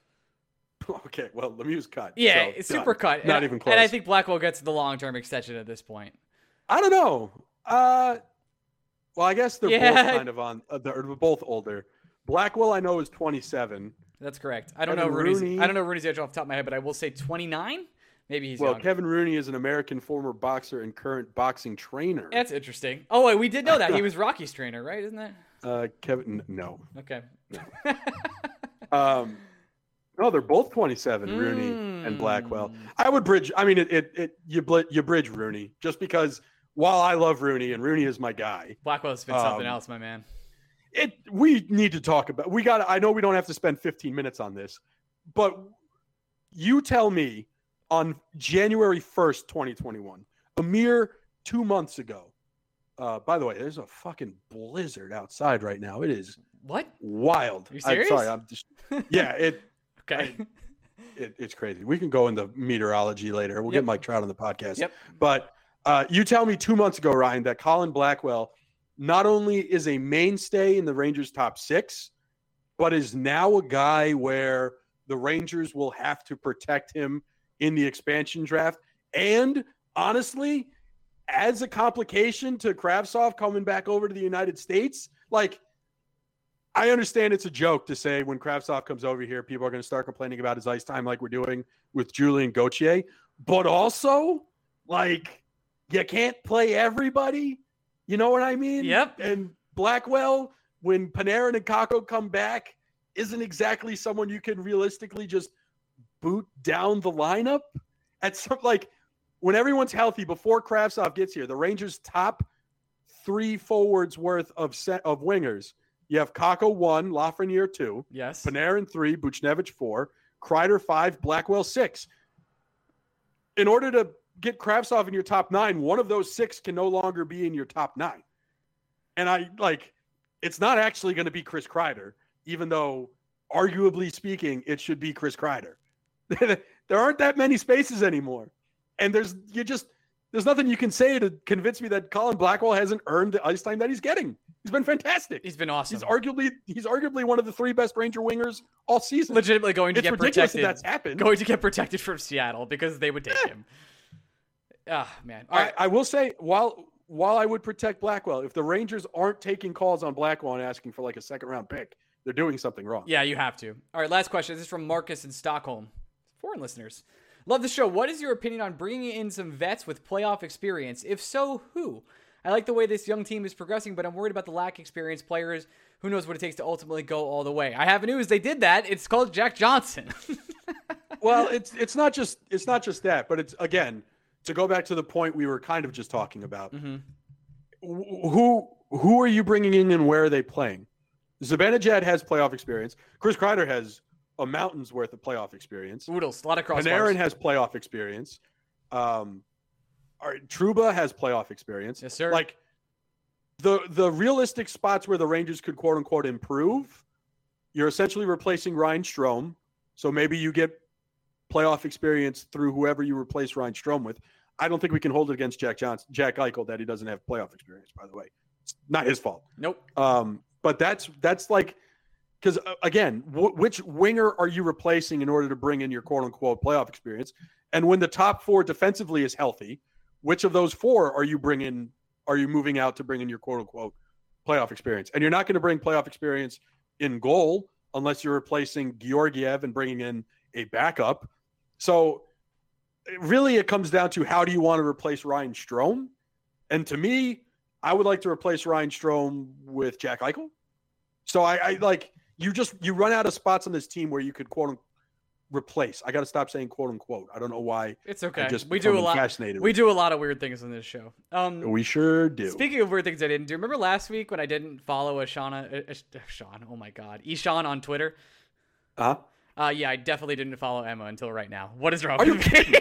Okay, well, Lemieux's cut. Yeah, so it's super done. cut. Not and, even close. And I think Blackwell gets the long-term extension at this point. I don't know. Uh, well, I guess they're Yeah. both kind of on. Uh, they're both older. Blackwell, I know, is twenty-seven. That's correct. I don't Kevin know Rooney's. Rooney. I don't know Rooney's age off the top of my head, but I will say twenty-nine. Maybe he's Well, younger. Kevin Rooney is an American former boxer and current boxing trainer. That's interesting. Oh, wait, we did know that he was Rocky's trainer, right? Isn't that Uh, Kevin, no. okay? Um, no, they're both twenty-seven, Rooney Hmm. and Blackwell. I would bridge. I mean, it, it, it you, bl- you bridge Rooney just because while I love Rooney and Rooney is my guy, Blackwell's been something Um, else, my man. it we need to talk about. We got. I know we don't have to spend fifteen minutes on this, but you tell me on January first, twenty twenty-one, a mere two months ago. Uh, by the way, there's a fucking blizzard outside right now. It is What? wild. You serious? I'm sorry. I'm just. Yeah. It. Okay. It, it's crazy. We can go into meteorology later. We'll Yep. get Mike Trout on the podcast. Yep. But uh, you tell me two months ago, Ryan, that Colin Blackwell not only is a mainstay in the Rangers' top six, but is now a guy where the Rangers will have to protect him in the expansion draft. And honestly, as a complication to Kravtsov coming back over to the United States, like, I understand it's a joke to say when Kravtsov comes over here, people are going to start complaining about his ice time like we're doing with Julian Gauthier. But also, like, you can't play everybody. You know what I mean? Yep. And Blackwell, when Panarin and Kakko come back, isn't exactly someone you can realistically just boot down the lineup. At some, like, when everyone's healthy before Kravtsov gets here, the Rangers' top three forwards worth of set of wingers. You have Kakko one, Lafreniere two, Yes. Panarin three, Buchnevich four, Kreider five, Blackwell six. In order to get Kravtsov in your top nine, one of those six can no longer be in your top nine. And I like, it's not actually going to be Chris Kreider, even though arguably speaking, it should be Chris Kreider. There aren't that many spaces anymore. And there's, you just, there's nothing you can say to convince me that Colin Blackwell hasn't earned the ice time that he's getting. He's been fantastic. He's been awesome. He's arguably he's arguably one of the three best Ranger wingers all season. legitimately going to It's get ridiculous that protected. that's happened. Going to get protected from Seattle because they would take Yeah. him. Ah, man. All I, right. I will say, while while I would protect Blackwell, if the Rangers aren't taking calls on Blackwell and asking for like a second round pick, they're doing something wrong. Yeah, you have to. All right, last question. This is from Marcus in Stockholm. Foreign listeners. Love the show. What is your opinion on bringing in some vets with playoff experience? If so, who? I like the way this young team is progressing, but I'm worried about the lack of experienced players. Who knows what it takes to ultimately go all the way? I have news. They did that. It's called Jack Johnson. Well, it's it's not just it's not just that, but it's again to go back to the point we were kind of just talking about. Mm-hmm. Wh- Who who are you bringing in and where are they playing? Zibanejad has playoff experience. Chris Kreider has a mountain's worth of playoff experience. Oodles, a lot of crossbars. Panarin has playoff experience. Um, all right, Trouba has playoff experience. Yes, sir. Like the the realistic spots where the Rangers could quote unquote improve, you're essentially replacing Ryan Strome. So maybe you get playoff experience through whoever you replace Ryan Strome with. I don't think we can hold it against Jack Johnson, Jack Eichel, that he doesn't have playoff experience, by the way. It's not his fault. Nope. Um, but that's that's like, because uh, again, w- which winger are you replacing in order to bring in your quote unquote playoff experience? And when the top four defensively is healthy, which of those four are you bringing? Are you moving out to bring in your quote unquote playoff experience? And you're not going to bring playoff experience in goal unless you're replacing Georgiev and bringing in a backup. So really, it comes down to how do you want to replace Ryan Strome? And to me, I would like to replace Ryan Strome with Jack Eichel. So I, I like you just you run out of spots on this team where you could quote unquote replace. I got to stop saying quote unquote. I don't know why. It's okay. I just we do a lot. Fascinated We with do a lot of weird things on this show. Um, we sure do. Speaking of weird things I didn't do, remember last week when I didn't follow Ashana, uh, uh, Sean? Oh my God, Ishan on Twitter. Huh? Uh, yeah, I definitely didn't follow Emma until right now. What is wrong Are with you me? kidding?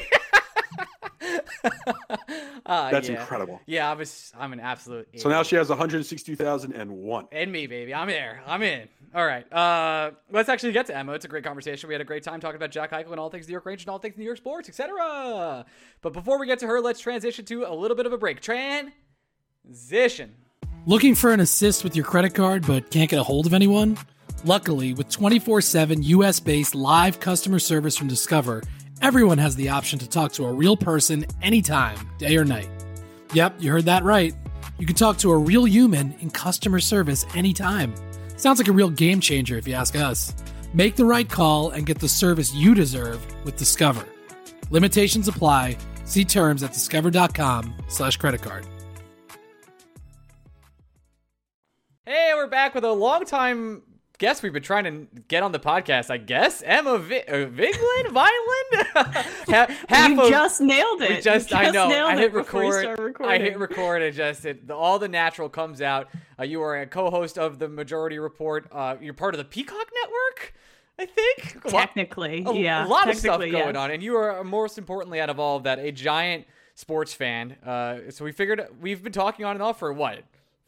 uh, That's yeah. incredible. Yeah, I was. I'm an absolute. So now idiot. she has one hundred sixty thousand one. And me, baby. I'm there. I'm in. All right. Uh, let's actually get to Emma. It's a great conversation. We had a great time talking about Jack Eichel and all things New York Rangers and all things New York sports, et cetera. But before we get to her, let's transition to a little bit of a break. Transition. Looking for an assist with your credit card but can't get a hold of anyone? Luckily, with twenty-four seven U S-based live customer service from Discover, everyone has the option to talk to a real person anytime, day or night. Yep, you heard that right. You can talk to a real human in customer service anytime. Sounds like a real game changer if you ask us. Make the right call and get the service you deserve with Discover. Limitations apply. See terms at discover.com slash credit card. Hey, we're back with a long-time guest we've been trying to get on the podcast, I guess. Emma Vi- uh, Vigeland? Vineland? half, half you of, just nailed it. We just, you I just know. nailed I hit it before you record. started I recording. hit record and just it, all the natural comes out. Uh, you are a co-host of the Majority Report. Uh, you're part of the Peacock Network, I think. Technically, a, yeah. A lot of stuff Technically, going yes. on, and you are most importantly out of all of that a giant sports fan. Uh, so we figured we've been talking on and off for what,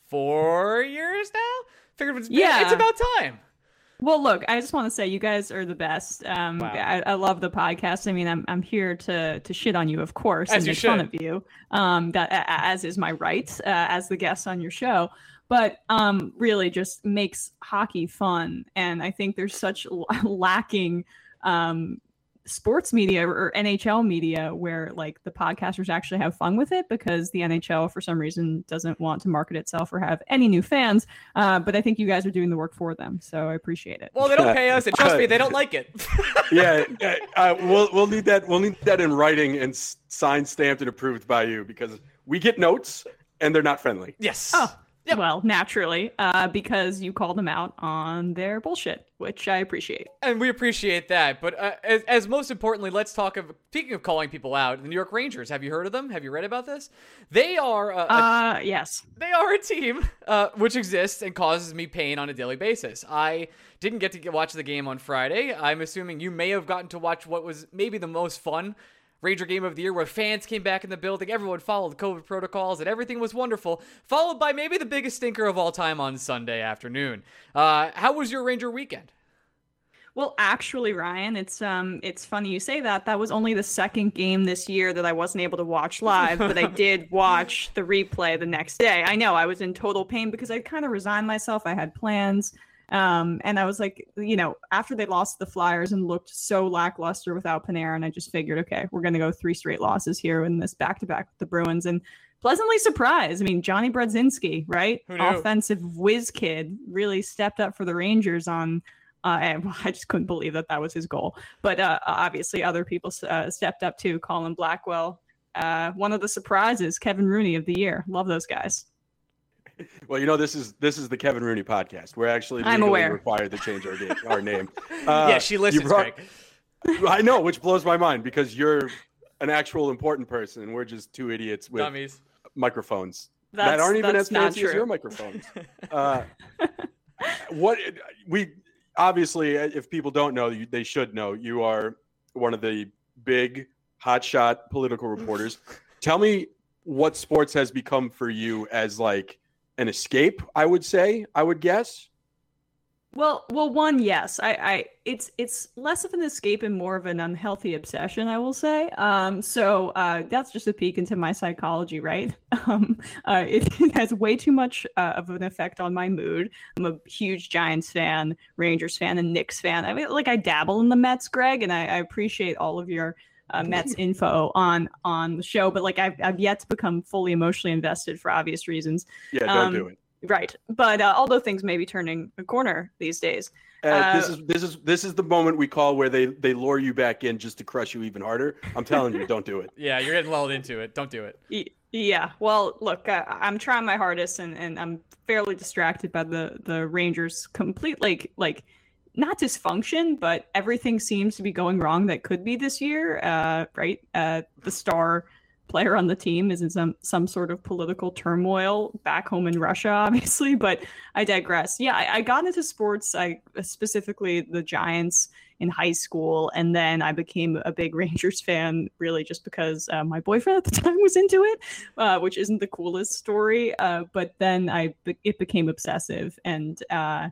four years now? Figured it's, Yeah. it's about time. Well, look, I just want to say you guys are the best. Um, Wow. I, I love the podcast. I mean, I'm I'm here to to shit on you, of course, As and you make fun should. of you. Um, that a- as is my right uh, as the guest on your show. But um, really, just makes hockey fun, and I think there's such l- lacking um sports media or N H L media where like the podcasters actually have fun with it, because the N H L for some reason doesn't want to market itself or have any new fans. Uh, but I think you guys are doing the work for them, so I appreciate it. Well, they don't pay us, and trust me, they don't like it. Yeah, uh, we'll we'll need that. We'll need that in writing and s- signed, stamped, and approved by you, because we get notes and they're not friendly. Yes. Oh, Yep. well, naturally, uh, because you called them out on their bullshit, which I appreciate. And we appreciate that. But uh, as, as most importantly, let's talk of, speaking of calling people out, the New York Rangers. Have you heard of them? Have you read about this? They are uh, a, Uh, yes. they are a team uh, which exists and causes me pain on a daily basis. I didn't get to get, watch the game on Friday. I'm assuming you may have gotten to watch what was maybe the most fun Ranger game of the year, where fans came back in the building, everyone followed COVID protocols, and everything was wonderful, followed by maybe the biggest stinker of all time on Sunday afternoon. Uh, how was your Ranger weekend? Well, actually, Ryan, it's um, it's funny you say that. That was only the second game this year that I wasn't able to watch live, but I did watch the replay the next day. I know I was in total pain because I kind of resigned myself. I had plans. Um, and I was like, you know, after they lost the Flyers and looked so lackluster without Panarin, I just figured, okay, we're going to go three straight losses here in this back-to-back with the Bruins. And pleasantly surprised. I mean, Johnny Brodzinski, right? Who knew? Offensive whiz kid, really stepped up for the Rangers on, uh, and I just couldn't believe that that was his goal. But uh, obviously other people uh, stepped up too. Colin Blackwell, uh, one of the surprises, Kevin Rooney of the year. Love those guys. Well, you know, this is this is the Kevin Rooney podcast. We're actually I'm legally aware. required to change our, ga- our name. Uh, yeah, she listens, you brought- Greg. I know, which blows my mind, because you're an actual important person and we're just two idiots with Dummies. microphones. That's, that aren't even that's as not fancy true. as your microphones. Uh, what we obviously, if people don't know, you, they should know. You are one of the big hotshot political reporters. Tell me what sports has become for you as like an escape. I would say, I would guess. Well, well, one, yes, I, I, it's, it's less of an escape and more of an unhealthy obsession, I will say. Um, so uh, that's just a peek into my psychology, right? Um, uh, it, it has way too much uh, of an effect on my mood. I'm a huge Giants fan, Rangers fan, and Knicks fan. I mean, like I dabble in the Mets, Greg, and I, I appreciate all of your uh, Mets info on on the show, but like I've, I've yet to become fully emotionally invested for obvious reasons. Yeah, don't um, do it. Right, but uh, although things may be turning a corner these days, uh, uh, this is this is this is the moment we call where they they lure you back in just to crush you even harder. I'm telling you, don't do it. Yeah, you're getting lulled into it. Don't do it. y- yeah. Well, look, uh, I'm trying my hardest, and, and I'm fairly distracted by the the Rangers' complete like like not dysfunction, but everything seems to be going wrong that could be this year. Uh, right, uh, the star player on the team is in some some sort of political turmoil back home in Russia, obviously, but I digress. Yeah, I, I got into sports, I specifically the Giants in high school, and then I became a big Rangers fan really just because uh, my boyfriend at the time was into it, uh, which isn't the coolest story, uh, but then I it became obsessive, and uh,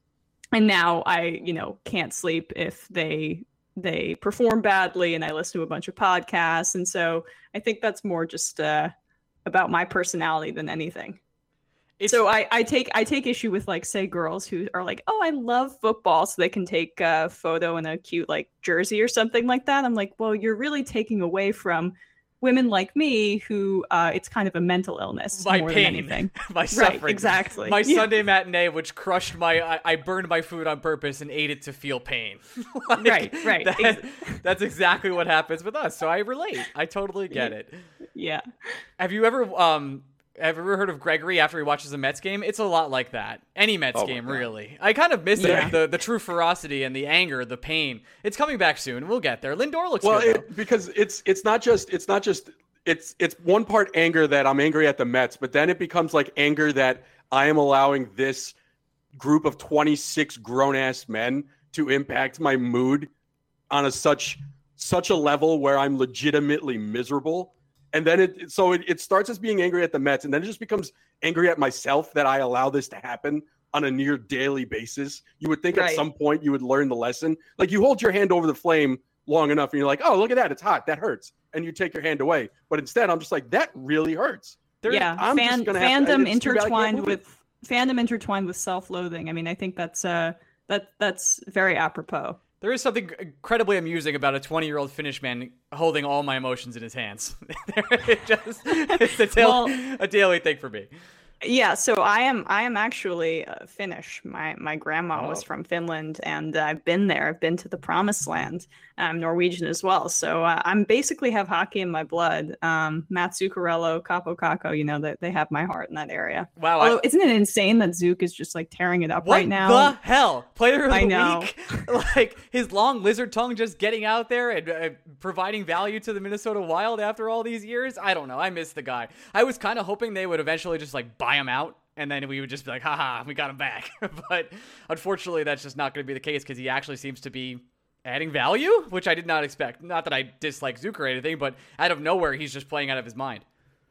and now I you know can't sleep if they they perform badly, and I listen to a bunch of podcasts. And so I think that's more just uh, about my personality than anything. It's, so I, I take I take issue with like, say, girls who are like, oh, I love football, so they can take a photo in a cute like jersey or something like that. I'm like, well, you're really taking away from women like me who uh, it's kind of a mental illness. My more pain, than anything. my suffering. Right, exactly. My Yeah. Sunday matinee, which crushed my, I, I burned my food on purpose and ate it to feel pain. Like, right, right. That, Ex- that's exactly what happens with us. So I relate. I totally get it. Yeah. Have you ever um have you ever heard of Gregory after he watches a Mets game? It's a lot like that. Any Mets Oh my game, God. really. I kind of miss Yeah. it. The the true ferocity and the anger, the pain. It's coming back soon. We'll get there. Lindor looks Well, good. it, because it's it's not just it's not just it's it's one part anger that I'm angry at the Mets, but then it becomes like anger that I am allowing this group of twenty-six grown ass men to impact my mood on a such such a level where I'm legitimately miserable. And then it so it, it starts as being angry at the Mets, and then it just becomes angry at myself that I allow this to happen on a near daily basis. You would think Right. at some point you would learn the lesson. Like you hold your hand over the flame long enough and you're like, oh, look at that, it's hot, that hurts, and you take your hand away. But instead I'm just like, that really hurts. There- yeah, I'm just fan, gonna have to- fandom it's too bad I can't intertwined move it. with fandom intertwined with self-loathing. I mean, I think that's uh that that's very apropos. There is something incredibly amusing about a twenty-year-old Finnish man holding all my emotions in his hands. it just, it's a, daily, Well- a daily thing for me. Yeah, so I am I am actually uh, Finnish. My my grandma was Oh. from Finland, and uh, I've been there. I've been to the Promised Land. I'm Norwegian as well, so uh, I'm basically have hockey in my blood. Um, Matt Zuccarello, Capo Caco, you know that they have my heart in that area. Wow, I- Although, isn't it insane that Zook is just like tearing it up What right now? the hell? Player of I the know. week? Like his long lizard tongue just getting out there and uh, providing value to the Minnesota Wild after all these years? I don't know. I miss the guy. I was kind of hoping they would eventually just like buy him out. And then we would just be like, haha, we got him back. But unfortunately, that's just not going to be the case because he actually seems to be adding value, which I did not expect. Not that I dislike Zucker or anything, but out of nowhere, he's just playing out of his mind.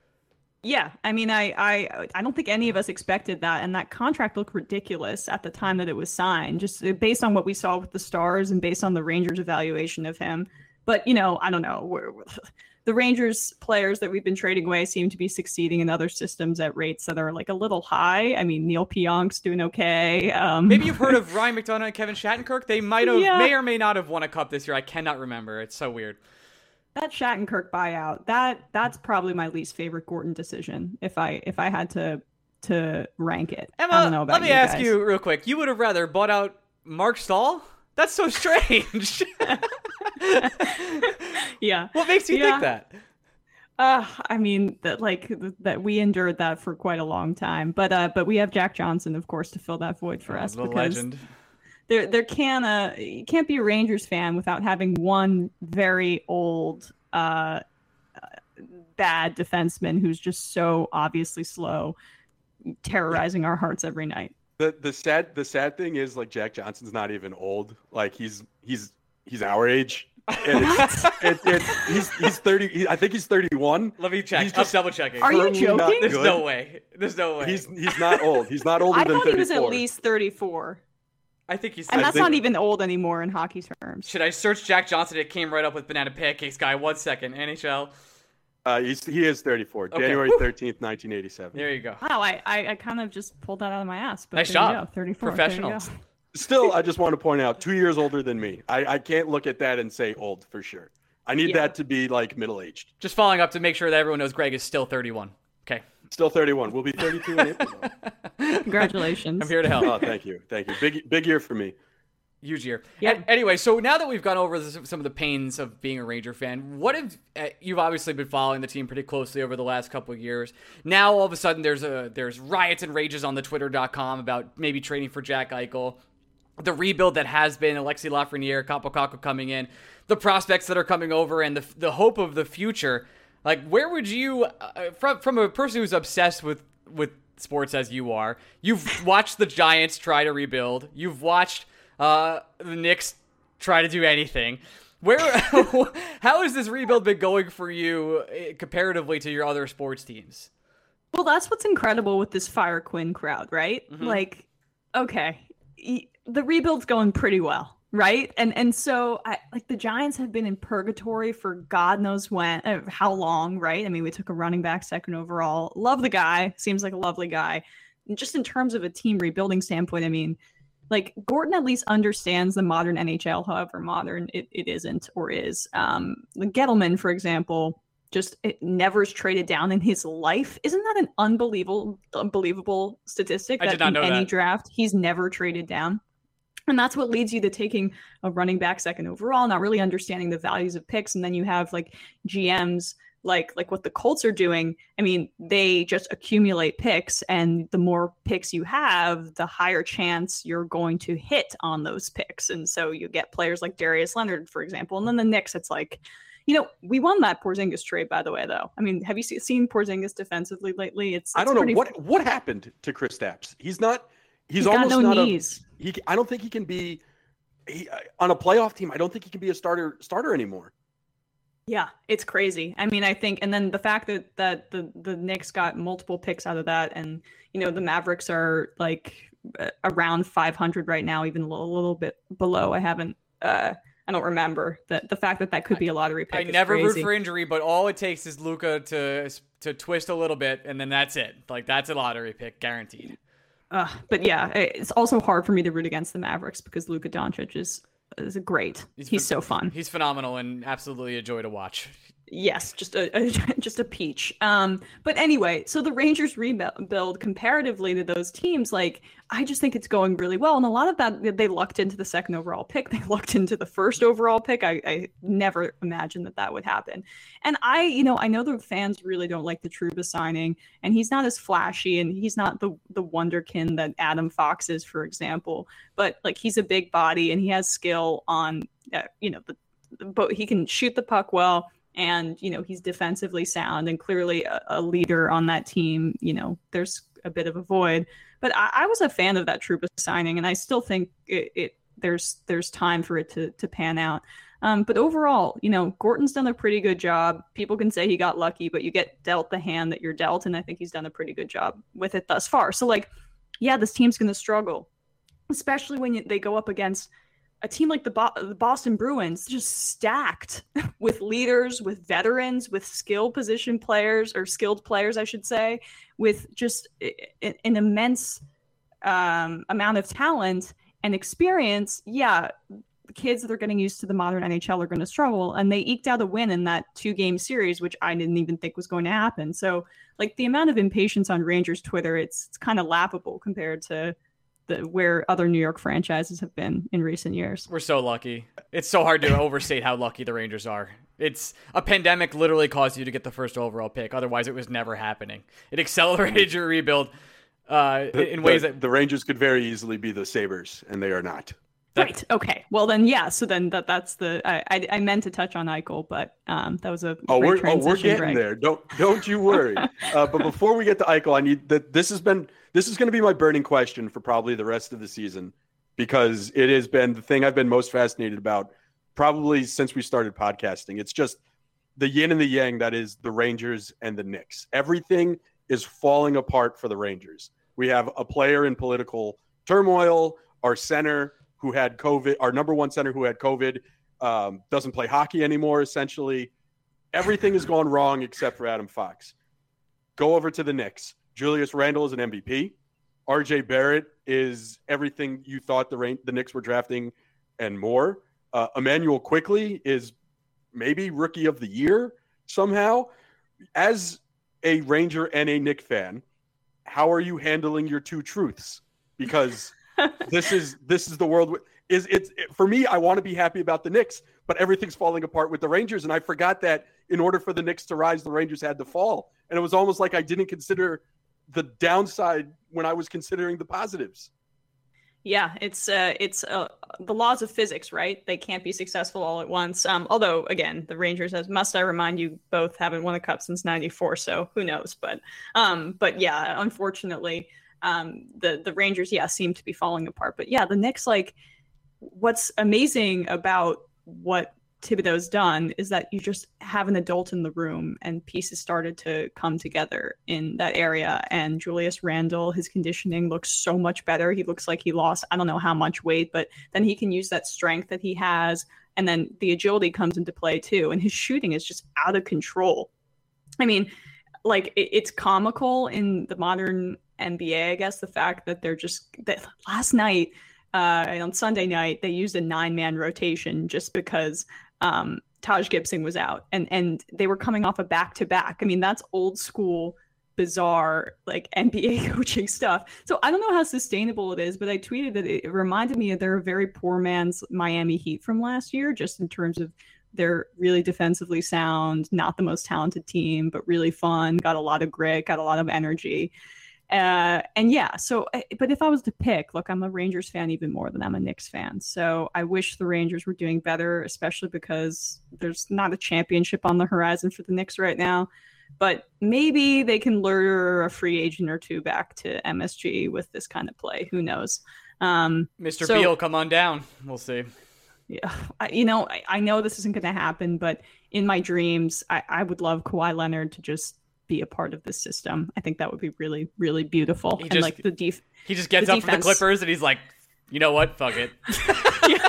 Yeah, I mean, I, I I don't think any of us expected that, and that contract looked ridiculous at the time that it was signed, just based on what we saw with the Stars and based on the Rangers' evaluation of him. But you know, I don't know. We're, we're, the Rangers players that we've been trading away seem to be succeeding in other systems at rates that are like a little high. I mean, Neil Pionk's doing okay. Um, Maybe you've heard of Ryan McDonough and Kevin Shattenkirk. They might have, Yeah. may or may not have won a cup this year. I cannot remember. It's so weird. that Shattenkirk buyout, that that's probably my least favorite Gorton decision. If I if I had to to rank it, Emma, I don't know about let me you ask guys. you real quick. You would have rather bought out Mark Stahl? That's so strange. Yeah. What makes you Yeah. think that? Uh, I mean that like th- that we endured that for quite a long time, but uh, but we have Jack Johnson, of course, to fill that void for us the because legend. there there can uh you can't be a Rangers fan without having one very old uh bad defenseman who's just so obviously slow, terrorizing our hearts every night. The the sad the sad thing is like Jack Johnson's not even old. Like he's he's he's our age. And it's, it, it, he's he's thirty. He, I think he's thirty-one. Let me check. He's I'm just double checking. Are you joking? There's good. no way. There's no way. He's he's not old. He's not older I than thought he was thirty-four. at least thirty-four. I think he's. And I that's think- not even old anymore in hockey terms. Should I search Jack Johnson? It came right up with Banana Pancakes guy. One second. N H L. Uh, he's, he is thirty-four. Okay. January Whew. thirteenth, nineteen eighty-seven. There you go. Wow, I, I, I kind of just pulled that out of my ass. But Nice there you job. go, thirty-four. Professional. There you go. Still, I just want to point out, two years older than me. I, I can't look at that and say old for sure. I need Yeah. that to be like middle-aged. Just following up to make sure that everyone knows Greg is still thirty-one. Okay. Still thirty-one. We'll be thirty-two in April. though. Congratulations. I'm here to help. Oh, thank you. Thank you. Big big year for me. Huge year. Yeah. A- Anyway, so now that we've gone over this, some of the pains of being a Ranger fan, what have uh, you've obviously been following the team pretty closely over the last couple of years. Now all of a sudden there's a there's riots and rages on the twitter dot com about maybe trading for Jack Eichel. The rebuild that has been Alexi Lafreniere, Capo Caco coming in, the prospects that are coming over, and the the hope of the future. Like, where would you, uh, from from a person who's obsessed with with sports as you are, you've watched the Giants try to rebuild, you've watched uh, the Knicks try to do anything. Where, how has this rebuild been going for you uh, comparatively to your other sports teams? Well, that's what's incredible with this Fire Quinn crowd, right? Mhm. Like, okay, y- the rebuild's going pretty well, right? And and so, I, like, the Giants have been in purgatory for God knows when, uh, how long, right? I mean, we took a running back second overall. Love the guy. Seems like a lovely guy. And just in terms of a team rebuilding standpoint, I mean, like, Gorton at least understands the modern N H L, however modern it, it isn't or is. Um, Gettleman, for example, just it never is traded down in his life. Isn't that an unbelievable, unbelievable statistic? I that did not in know any that. draft he's never traded down, and that's what leads you to taking a running back second overall, not really understanding the values of picks, and then you have like G Ms like like what the Colts are doing. I mean, they just accumulate picks, and the more picks you have, the higher chance you're going to hit on those picks, and so you get players like Darius Leonard, for example, and then the Knicks. It's like, you know, we won that Porzingis trade, by the way, though. I mean, have you see, seen Porzingis defensively lately? It's, it's I don't know pretty, what what happened to Chris Stapps. He's not. He's, he's got almost no not knees. a. He. I don't think he can be. He, on a playoff team, I don't think he can be a starter starter anymore. Yeah, it's crazy. I mean, I think, and then the fact that that the the Knicks got multiple picks out of that, and you know the Mavericks are like uh, around five hundred right now, even a little, little bit below. I haven't, uh, I don't remember that the fact that that could be a lottery pick. I is never root crazy. for injury, but all it takes is Luka to to twist a little bit, and then that's it. Like, that's a lottery pick, guaranteed. Uh, but yeah, it's also hard for me to root against the Mavericks because Luka Doncic is is great. He's, phen- so fun. He's phenomenal and absolutely a joy to watch. Yes, just a, a just a peach. Um, but anyway, so the Rangers rebuild comparatively to those teams, like I just think it's going really well, and a lot of that they lucked into the second overall pick. They lucked into the first overall pick. I, I never imagined that that would happen. And I, you know, I know the fans really don't like the Trouba signing, and he's not as flashy, and he's not the the wonderkin that Adam Fox is, for example. But like he's a big body, and he has skill on, uh, you know, the, the but he can shoot the puck well. And, you know, he's defensively sound and clearly a, a leader on that team. You know, there's a bit of a void. But I, I was a fan of that Trouba signing, and I still think it, it there's there's time for it to to pan out. Um, but overall, you know, Gorton's done a pretty good job. People can say he got lucky, but you get dealt the hand that you're dealt, and I think he's done a pretty good job with it thus far. So, like, yeah, this team's going to struggle, especially when you, they go up against a team like the, Bo- the Boston Bruins, just stacked with leaders, with veterans, with skill position players, or skilled players, I should say, with just an immense um, amount of talent and experience. Yeah, the kids that are getting used to the modern N H L are going to struggle, and they eked out a win in that two-game series, which I didn't even think was going to happen. So, like, the amount of impatience on Rangers Twitter, it's, it's kind of laughable compared to The, where other New York franchises have been in recent years. We're so lucky. It's so hard to overstate how lucky the Rangers are. It's a pandemic literally caused you to get the first overall pick. Otherwise, it was never happening. It accelerated your rebuild uh, The, in ways the, that the Rangers could very easily be the Sabres, and they are not. That, right. Okay. Well, then, yeah. So then that that's the I I, I meant to touch on Eichel, but um, that was a oh great we're oh, transition, we're getting Greg. there. Don't don't you worry. uh, but before we get to Eichel, I need that. This has been this is going to be my burning question for probably the rest of the season, because it has been the thing I've been most fascinated about probably since we started podcasting. It's just the yin and the yang that is the Rangers and the Knicks. Everything is falling apart for the Rangers. We have a player in political turmoil. Our center who had COVID, our number one center who had COVID, um, doesn't play hockey anymore, essentially. Everything has gone wrong except for Adam Fox. Go over to the Knicks. Julius Randle is an M V P. R J Barrett is everything you thought the Rain- the Knicks were drafting and more. Uh, Emmanuel Quickley is maybe rookie of the year somehow. As a Ranger and a Knick fan, how are you handling your two truths? Because this is this is the world. Is it's it, for me, I want to be happy about the Knicks, but everything's falling apart with the Rangers, and I forgot that in order for the Knicks to rise, the Rangers had to fall, and it was almost like I didn't consider the downside when I was considering the positives. Yeah, it's uh, it's uh, the laws of physics, right? They can't be successful all at once. Um, although, again, the Rangers, as must I remind you, both haven't won a cup since ninety-four, so who knows? But, um, but yeah, unfortunately, um, the the Rangers, yeah, seem to be falling apart. But yeah, the Knicks, like, what's amazing about what Thibodeau's done is that you just have an adult in the room, and pieces started to come together in that area. And Julius Randle, his conditioning looks so much better. He looks like he lost, I don't know how much weight, but then he can use that strength that he has. And then the agility comes into play too. And his shooting is just out of control. I mean, like it, it's comical in the modern N B A, I guess, the fact that they're just that last night, uh, and on Sunday night, they used a nine man rotation just because Um, Taj Gibson was out, and and they were coming off a back to back. I mean, that's old school, bizarre, like N B A coaching stuff. So I don't know how sustainable it is, but I tweeted that it reminded me of their very poor man's Miami Heat from last year, just in terms of they're really defensively sound, not the most talented team, but really fun, got a lot of grit, got a lot of energy. Uh, and yeah, so, but if I was to pick, look, I'm a Rangers fan even more than I'm a Knicks fan. So I wish the Rangers were doing better, especially because there's not a championship on the horizon for the Knicks right now. But maybe they can lure a free agent or two back to M S G with this kind of play. Who knows? Um, Mister so, Beal, come on down. We'll see. Yeah, I, you know, I, I know this isn't going to happen, but in my dreams, I, I would love Kawhi Leonard to just be a part of this system. I think that would be really, really beautiful. He and just, like the def- he just gets the up defense. for the Clippers and he's like, you know what? Fuck it. yeah.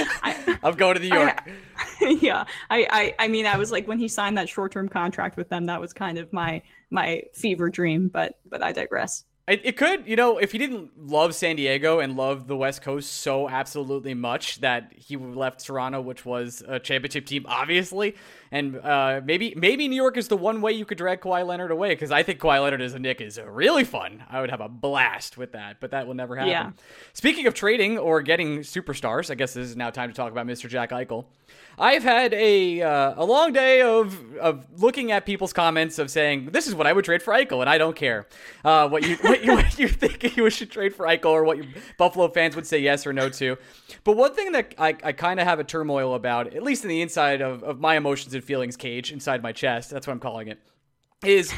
I, I'm going to New York. I, yeah. I, I, I mean, I was like, when he signed that short-term contract with them, that was kind of my, my fever dream, but, but I digress. It, it could, you know, if he didn't love San Diego and love the West Coast so absolutely much that he left Toronto, which was a championship team, obviously, and uh, maybe maybe New York is the one way you could drag Kawhi Leonard away, because I think Kawhi Leonard as a Knick is really fun. I would have a blast with that, but that will never happen. Yeah. Speaking of trading or getting superstars, I guess this is now time to talk about Mister Jack Eichel. I've had a uh, a long day of of looking at people's comments of saying this is what I would trade for Eichel, and I don't care uh, what you what you what you think you should trade for Eichel, or what you Buffalo fans would say yes or no to. But one thing that I, I kind of have a turmoil about, at least in the inside of, of my emotions and feelings cage inside my chest, that's what I'm calling it, is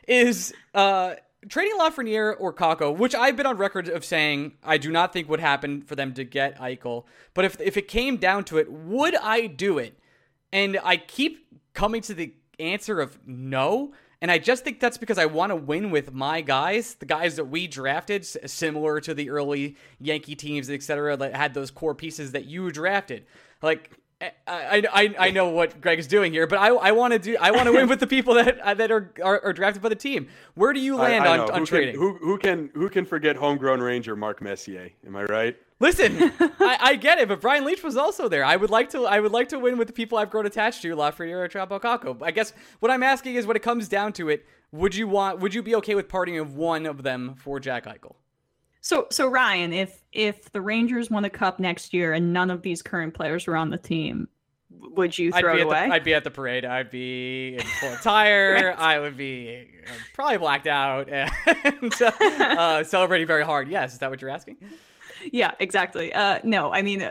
is uh, trading Lafreniere or Kakko, which I've been on record of saying I do not think would happen for them to get Eichel. But if if it came down to it, would I do it? And I keep coming to the answer of no. And I just think that's because I want to win with my guys, the guys that we drafted, similar to the early Yankee teams, et cetera, that had those core pieces that you drafted. Like, I I I know what Greg is doing here, but I I want to do I want to win with the people that that are, are are drafted by the team. Where do you land I, I on, on who trading? Can, who who can who can forget homegrown Ranger Mark Messier? Am I right? Listen, I, I get it, but Brian Leetch was also there. I would like to I would like to win with the people I've grown attached to, Lafreniere or Trampo Kakko. I guess what I'm asking is, when it comes down to it, would you want would you be okay with parting of one of them for Jack Eichel? So, so Ryan, if if the Rangers won a cup next year and none of these current players were on the team, would you throw I'd be it at away? The, I'd be at the parade. I'd be in full attire. Right. I would be probably blacked out and uh, celebrating very hard. Yes, is that what you're asking? Yeah, exactly. Uh, no, I mean, uh,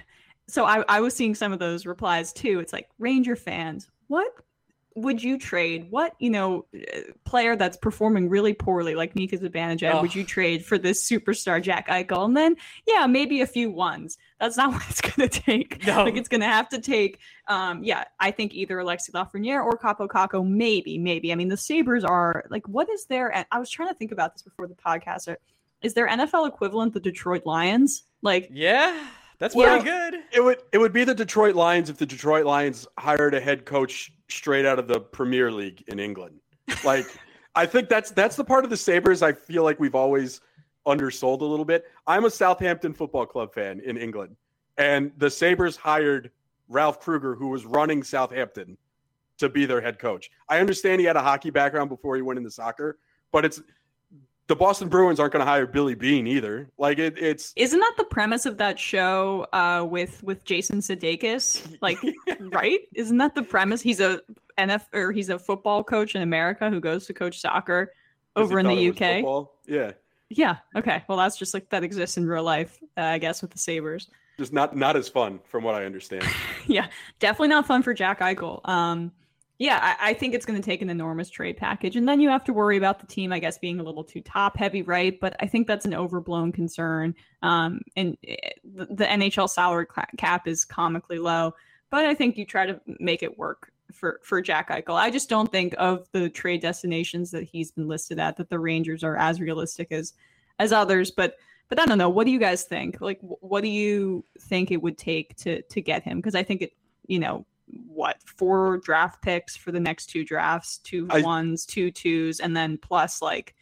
so I, I was seeing some of those replies too. It's like, Ranger fans, what would you trade? What, you know, player that's performing really poorly, like Mika Zibanejad, oh. would you trade for this superstar Jack Eichel? And then, yeah, maybe a few ones. That's not what it's going to take. No. Like, it's going to have to take, um, yeah, I think either Alexi Lafreniere or Kaapo Kakko, maybe, maybe. I mean, the Sabres are, like, what is their, and I was trying to think about this before the podcast. Is their N F L equivalent the Detroit Lions? Like, yeah. That's pretty well, good. It would it would be the Detroit Lions if the Detroit Lions hired a head coach straight out of the Premier League in England. Like, I think that's that's the part of the Sabres I feel like we've always undersold a little bit. I'm a Southampton Football Club fan in England, and the Sabres hired Ralph Kruger, who was running Southampton, to be their head coach. I understand he had a hockey background before he went into soccer, but it's the Boston Bruins aren't going to hire Billy Beane either. Like it, it's isn't that the premise of that show uh, with with Jason Sudeikis? Like, right? Isn't that the premise? He's a N F or he's a football coach in America who goes to coach soccer over in the U K. Yeah. Yeah. Okay. Well, that's just like that exists in real life, uh, I guess, with the Sabres. Just not not as fun, from what I understand. Yeah, definitely not fun for Jack Eichel. Um, Yeah, I, I think it's going to take an enormous trade package. And then you have to worry about the team, I guess, being a little too top heavy, right? But I think that's an overblown concern. Um, and it, the, the N H L salary cap is comically low. But I think you try to make it work for, for Jack Eichel. I just don't think of the trade destinations that he's been listed at that the Rangers are as realistic as as others. But but I don't know. What do you guys think? Like, what do you think it would take to to get him? Because I think it, you know, what four draft picks for the next two drafts, two I, ones, two twos, and then plus like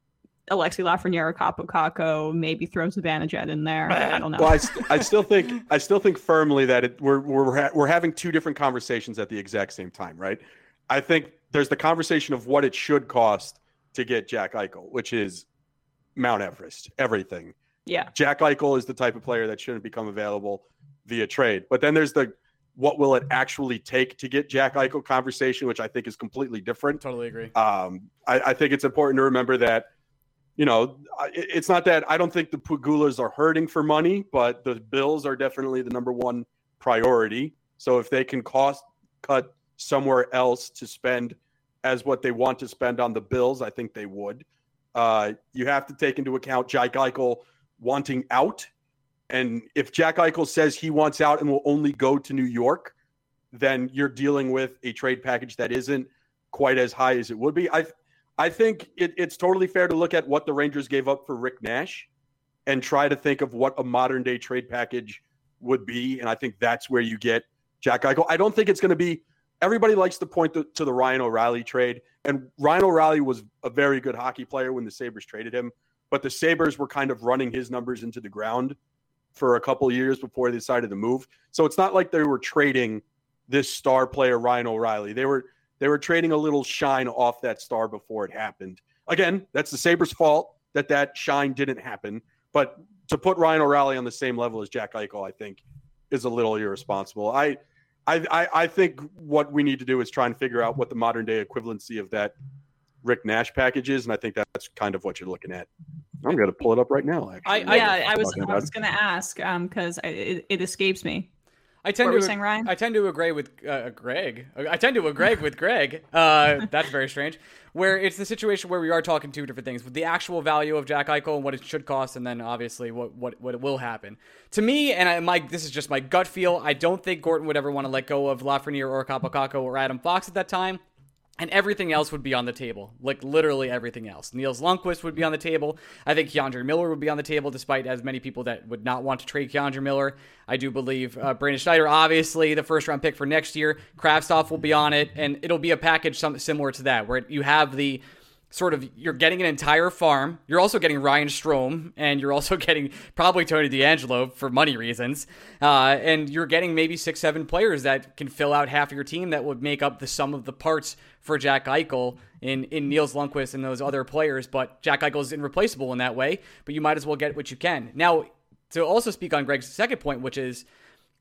Alexi Lafreniere, Kaapo Kakko, maybe throws Zibanejad in there. I don't know. Well, I, st- I still think I still think firmly that it, we're we're ha- we're having two different conversations at the exact same time, right? I think there's the conversation of what it should cost to get Jack Eichel, which is Mount Everest, everything. Yeah, Jack Eichel is the type of player that shouldn't become available via trade. But then there's the what will it actually take to get Jack Eichel conversation, which I think is completely different. Totally agree. Um, I, I think it's important to remember that, you know, it, it's not that I don't think the Pugulas are hurting for money, but the Bills are definitely the number one priority. So if they can cost cut somewhere else to spend as what they want to spend on the Bills, I think they would. Uh, you have to take into account Jack Eichel wanting out. And if Jack Eichel says he wants out and will only go to New York, then you're dealing with a trade package that isn't quite as high as it would be. I I think it, it's totally fair to look at what the Rangers gave up for Rick Nash and try to think of what a modern day trade package would be. And I think that's where you get Jack Eichel. I don't think it's going to be – everybody likes to point to, to the Ryan O'Reilly trade. And Ryan O'Reilly was a very good hockey player when the Sabres traded him. But the Sabres were kind of running his numbers into the ground for a couple of years before they decided to move. So it's not like they were trading this star player, Ryan O'Reilly. They were they were trading a little shine off that star before it happened. Again, that's the Sabres' fault that that shine didn't happen. But to put Ryan O'Reilly on the same level as Jack Eichel, I think, is a little irresponsible. I, I, I think what we need to do is try and figure out what the modern day equivalency of that Rick Nash package is, and I think that's kind of what you're looking at. I'm going to pull it up right now. Actually, I, yeah, I was I was going to ask because um, it, it escapes me. I tend what to were you saying, Ryan? I tend to agree with uh, Greg. I tend to agree with Greg. Uh, that's very strange. Where it's the situation where we are talking two different things: with the actual value of Jack Eichel and what it should cost, and then obviously what what what will happen. To me, and I, my this is just my gut feel. I don't think Gorton would ever want to let go of Lafreniere or Kaapo Kakko or Adam Fox at that time. And everything else would be on the table, like literally everything else. Nils Lundkvist would be on the table. I think Keandre Miller would be on the table, despite as many people that would not want to trade Keandre Miller. I do believe uh, Brandon Schneider, obviously, the first-round pick for next year. Kravtsov will be on it, and it'll be a package some, similar to that, where you have the sort of, you're getting an entire farm. You're also getting Ryan Strome, and you're also getting probably Tony DeAngelo for money reasons. Uh, and you're getting maybe six, seven players that can fill out half of your team that would make up the sum of the parts for Jack Eichel in, in Nils Lundkvist and those other players. But Jack Eichel is irreplaceable in that way, but you might as well get what you can. Now, to also speak on Greg's second point, which is,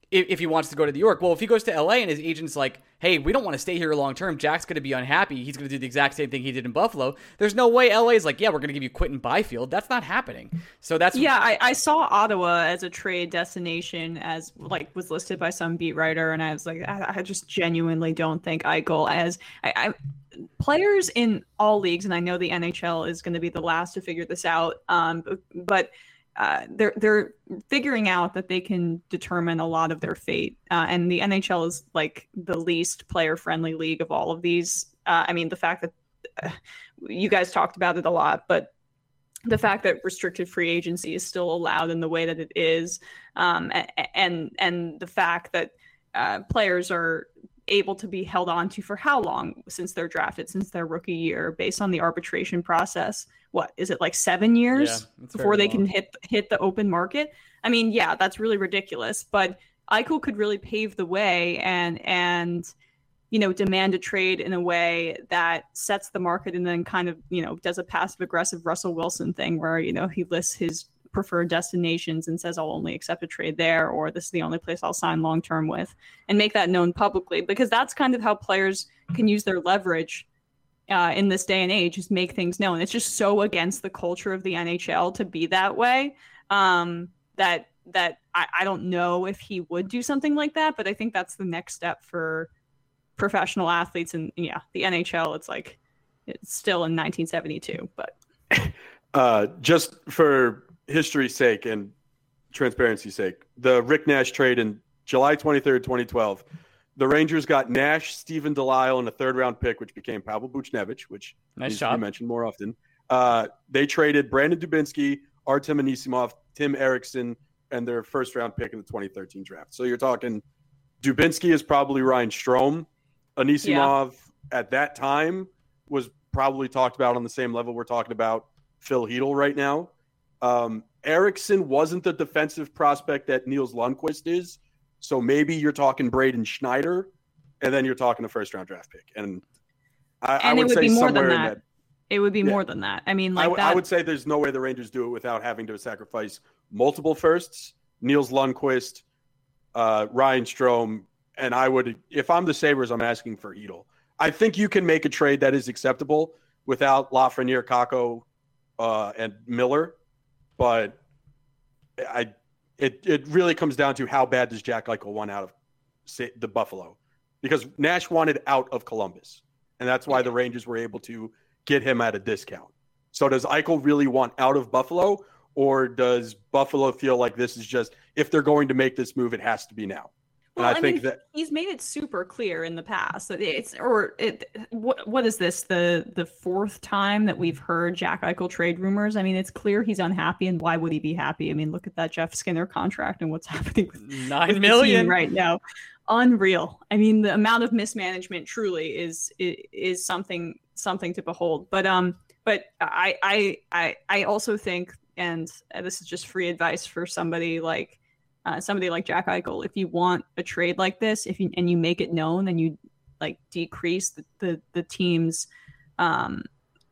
if, if he wants to go to New York. Well, if he goes to L A and his agent's like, hey, we don't want to stay here long term, Jack's going to be unhappy. He's going to do the exact same thing he did in Buffalo. There's no way L A is like, yeah, we're going to give you Quentin Byfield. That's not happening. So that's yeah. I, I saw Ottawa as a trade destination, as like was listed by some beat writer, and I was like, I, I just genuinely don't think Eichel as I, I players in all leagues, and I know the N H L is going to be the last to figure this out. Um, but uh, they're they're figuring out that they can determine a lot of their fate, uh, and the N H L is like the least player friendly league of all of these. Uh, I mean, the fact that uh, you guys talked about it a lot, but the fact that restricted free agency is still allowed in the way that it is, um, and and the fact that uh, players are able to be held on to for how long since they're drafted, since their rookie year, based on the arbitration process. What is it, like seven years yeah, before they long. can hit hit the open market? I mean, yeah, that's really ridiculous. But Eichel could really pave the way and and you know demand a trade in a way that sets the market, and then kind of you know does a passive aggressive Russell Wilson thing where you know he lists his preferred destinations and says I'll only accept a trade there, or this is the only place I'll sign long term with, and make that known publicly, because that's kind of how players can use their leverage uh, in this day and age, is make things known. It's just so against the culture of the N H L to be that way, um, that that I, I don't know if he would do something like that, but I think that's the next step for professional athletes. And yeah, the N H L, it's like it's still in nineteen seventy-two, but uh, just for history's sake and transparency's sake, the Rick Nash trade in July twenty-third, twenty twelve, the Rangers got Nash, Steven Delisle, and a third-round pick, which became Pavel Buchnevich, which nice needs job. to be mentioned more often. Uh, they traded Brandon Dubinsky, Artem Anisimov, Tim Erickson, and their first-round pick in the twenty thirteen draft. So you're talking Dubinsky is probably Ryan Strome. Anisimov yeah. at that time was probably talked about on the same level we're talking about Phil Hedl right now. Um, Erickson wasn't the defensive prospect that Niels Lundqvist is, so maybe you're talking Braden Schneider, and then you're talking a first-round draft pick. And I, and I would, it would say be more somewhere than in that. that. It would be Yeah. more than that. I mean, like I, w- that. I would say there's no way the Rangers do it without having to sacrifice multiple firsts. Niels Lundqvist, uh, Ryan Strome, and I would, if I'm the Sabres, I'm asking for Hedl. I think you can make a trade that is acceptable without Lafreniere, Kakko, uh, and Miller, but I, it it really comes down to how bad does Jack Eichel want out of say, the Buffalo, because Nash wanted out of Columbus, and that's why the Rangers were able to get him at a discount. So does Eichel really want out of Buffalo, or does Buffalo feel like this is just, if they're going to make this move, it has to be now? And Well, I, I think mean, that he's made it super clear in the past that it's, or it, what, what is this, the the fourth time that we've heard Jack Eichel trade rumors? I mean, it's clear he's unhappy, and why would he be happy? I mean, look at that Jeff Skinner contract and what's happening with, Nine with the million team right now. Unreal. I mean, the amount of mismanagement truly is is, is something something to behold. But um, but I I I I also think, and this is just free advice for somebody like. Uh, somebody like Jack Eichel, if you want a trade like this, if you and you make it known and you like decrease the the, the team's um,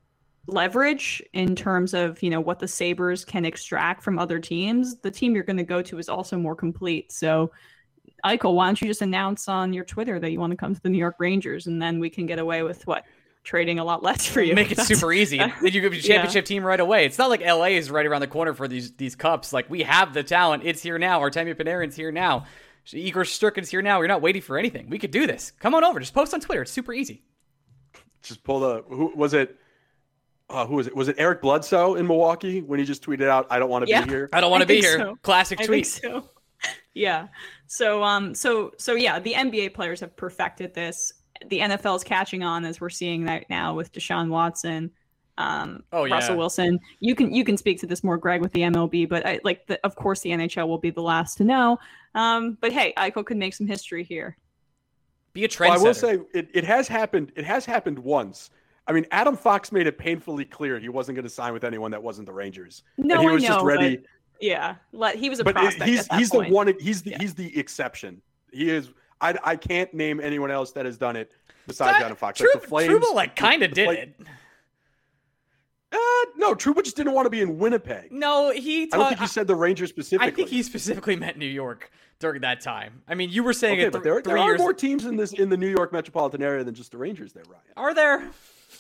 leverage in terms of you know what the Sabres can extract from other teams, the team you're going to go to is also more complete. So, Eichel, why don't you just announce on your Twitter that you want to come to the New York Rangers, and then we can get away with what? Trading a lot less for you. Make it super easy. Then you give your championship yeah. team right away. It's not like L A is right around the corner for these these cups. Like, we have the talent. It's here now. Artemi Panarin's here now. Igor Shesterkin's here now. We're not waiting for anything. We could do this. Come on over. Just post on Twitter. It's super easy. Just pull the, who was it? Uh, who was it? Was it Eric Bledsoe in Milwaukee when he just tweeted out, "I don't want to yeah, be here"? I don't want to be here. So. Classic I tweet. Think so. Yeah. So um. So so yeah. The N B A players have perfected this. The N F L is catching on, as we're seeing right now with Deshaun Watson, um, oh, yeah. Russell Wilson. You can you can speak to this more, Greg, with the M L B, but I, like, the, of course, the N H L will be the last to know. Um, but hey, Eichel could make some history here. Be a trendsetter. Well, I will say it, it has happened. It has happened once. I mean, Adam Fox made it painfully clear he wasn't going to sign with anyone that wasn't the Rangers. No, and he was I know, just ready. But, yeah, let, he was a but prospect. He's at that he's point. the one. He's the yeah. he's the exception. He is. I, I can't name anyone else that has done it besides that, Adam Fox. True, like the Flames, Trouba, like, kind of did Flame, it. Uh, No, Trouba just didn't want to be in Winnipeg. No, he. Ta- I don't think he said the Rangers specifically. I think he specifically meant New York during that time. I mean, you were saying okay, it th- but there, three there are years. more teams in this in the New York metropolitan area than just the Rangers. There, Ryan. Are there?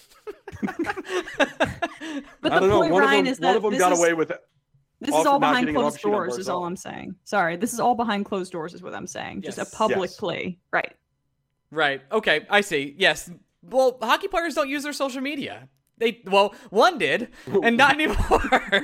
But I the don't know. point, One Ryan, of them, is one that of them this got is, away with it. This off- is all not behind getting an closed option on doors, is all Barzal. I'm saying. Sorry, this is all behind closed doors, is what I'm saying. Just Yes. a public Yes. plea, right? Right. Okay. I see. Yes. Well, hockey players don't use their social media. They well, one did, and not anymore.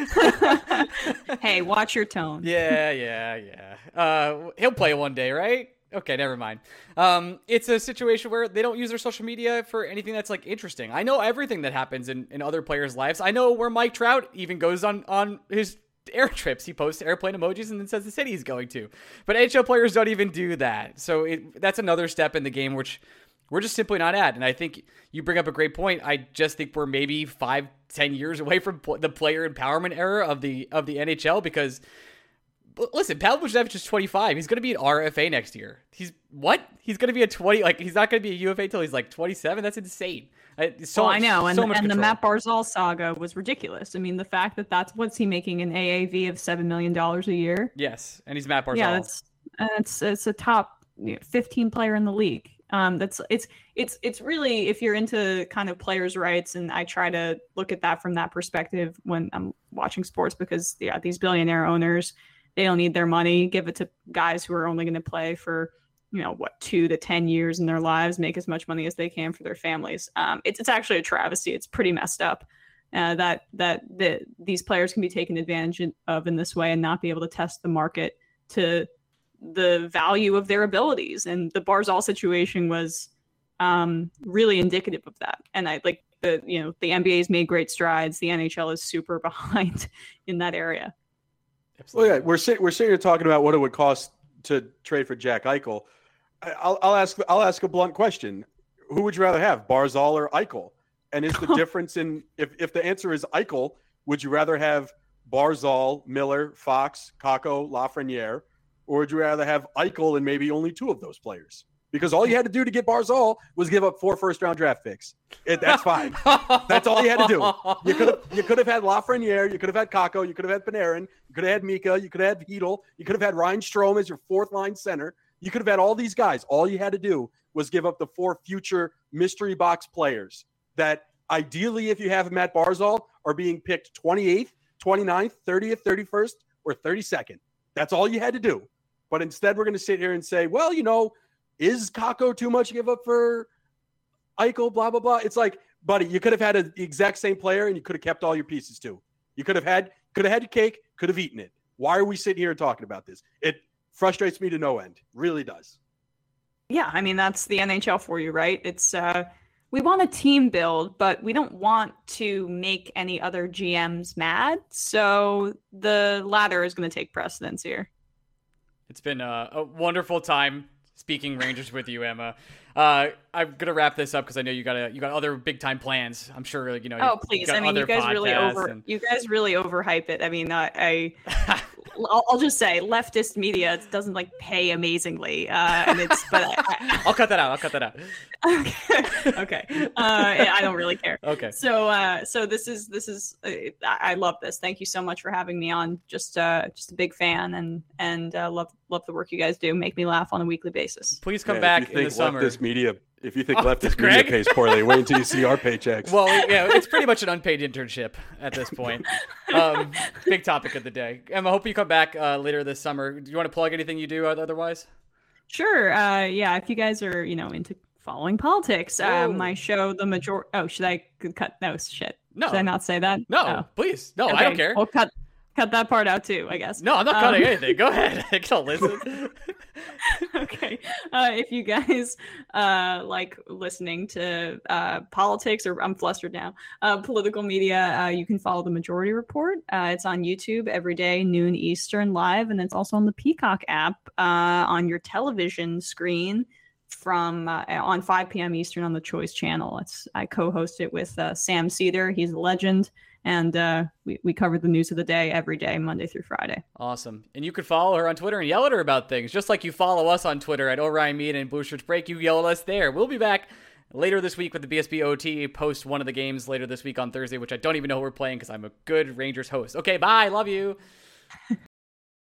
Hey, watch your tone. yeah, yeah, yeah. Uh, he'll play one day, right? Okay, never mind. Um, it's a situation where they don't use their social media for anything that's like interesting. I know everything that happens in, in other players' lives. I know where Mike Trout even goes on on his air trips. He posts airplane emojis and then says the city he's going to. But N H L players don't even do that. So it, that's another step in the game which we're just simply not at. And I think you bring up a great point. I just think we're maybe five, ten years away from pl- the player empowerment era of the of the N H L because, listen, Pavel Buchnevich is twenty-five. He's going to be an R F A next year. He's what? He's going to be a twenty. Like he's not going to be a U F A until he's like twenty-seven. That's insane. I, so well, I know, and, so much and the control. Matt Barzal saga was ridiculous. I mean, the fact that that's what's he making an A A V of seven million dollars a year. Yes, and he's Matt Barzal. Yeah, that's it's it's a top you know, fifteen player in the league. Um, that's it's it's it's really, if you're into kind of players' rights, and I try to look at that from that perspective when I'm watching sports, because yeah, these billionaire owners, they don't need their money. Give it to guys who are only going to play for, you know, what, two to ten years in their lives, make as much money as they can for their families. Um, it's it's actually a travesty. It's pretty messed up uh, that that the, these players can be taken advantage of in this way and not be able to test the market to the value of their abilities. And the Barzal situation was um, really indicative of that. And I like the, you know, the N B A's made great strides. The N H L is super behind in that area. Well, yeah, we're sitting we're sitting here talking about what it would cost to trade for Jack Eichel. I- I'll, I'll ask I'll ask a blunt question: who would you rather have, Barzal or Eichel? And is the difference in if if the answer is Eichel, would you rather have Barzal, Miller, Fox, Kakko, Lafreniere, or would you rather have Eichel and maybe only two of those players? Because all you had to do to get Barzal was give up four first round draft picks. It, that's fine. That's all you had to do. You could have you could have had Lafreniere, you could have had Kakko, you could have had Panarin, you could have had Mika, you could have had Hedl, you could have had Ryan Strome as your fourth line center. You could have had all these guys. All you had to do was give up the four future mystery box players that ideally, if you have Matt Barzal, are being picked twenty-eighth, twenty-ninth, thirtieth, thirty-first, or thirty-second. That's all you had to do. But instead, we're going to sit here and say, well, you know, is Kakko too much to give up for Eichel, blah, blah, blah. It's like, buddy, you could have had a, the exact same player and you could have kept all your pieces too. You could have had, could have had your cake, could have eaten it. Why are we sitting here talking about this? It frustrates me to no end. Really does. Yeah, I mean, that's the N H L for you, right? It's uh, we want a team build, but we don't want to make any other G Ms mad. So the latter is going to take precedence here. It's been a, a wonderful time speaking Rangers with you, Emma. Uh, I'm gonna wrap this up because I know you got a, you got other big time plans. I'm sure you know. Oh, you've please! got I mean, you other guys really podcasts over and- you guys really overhype it. I mean, I, I I'll, I'll just say leftist media doesn't like pay amazingly, uh, and it's but I, I, I'll cut that out. I'll cut that out. okay, okay. Uh, yeah, I don't really care. Okay. So, uh, so this is this is uh, I I love this. Thank you so much for having me on. Just, uh, just a big fan, and and uh, love love the work you guys do. Make me laugh on a weekly basis. Please come Man, back if you in the think summer. leftist media, if you think Oh, leftist Greg? media pays poorly, wait until you see our paychecks. Well, yeah, it's pretty much an unpaid internship at this point. Um, big topic of the day. Emma, I hope you come back uh, later this summer. Do you want to plug anything you do otherwise? Sure. Uh, yeah. If you guys are, you know, into following politics, uh, Whoa. my show, the major. Oh, should I cut? No, shit. No. Should I not say that? No, Oh. please. No, I Okay, don't care. I'll cut cut that part out too, I guess. No, I'm not Um, cutting anything. Go ahead. I can listen. Okay. Uh, if you guys uh, like listening to uh, politics, or I'm flustered now, uh, political media, uh, you can follow The Majority Report. Uh, it's on YouTube every day, noon Eastern, live, and it's also on the Peacock app uh, on your television screen from uh, on five p.m. Eastern on the Choice Channel. It's I co-host it with uh, Sam Cedar. He's a legend. And uh, we, we cover the news of the day every day, Monday through Friday. Awesome. And you can follow her on Twitter and yell at her about things. Just like you follow us on Twitter at Orion Mead and Blue Shirts Break, you yell at us there. We'll be back later this week with the B S B O T, post one of the games later this week on Thursday, which I don't even know who we're playing because I'm a good Rangers host. Okay, bye. Love you.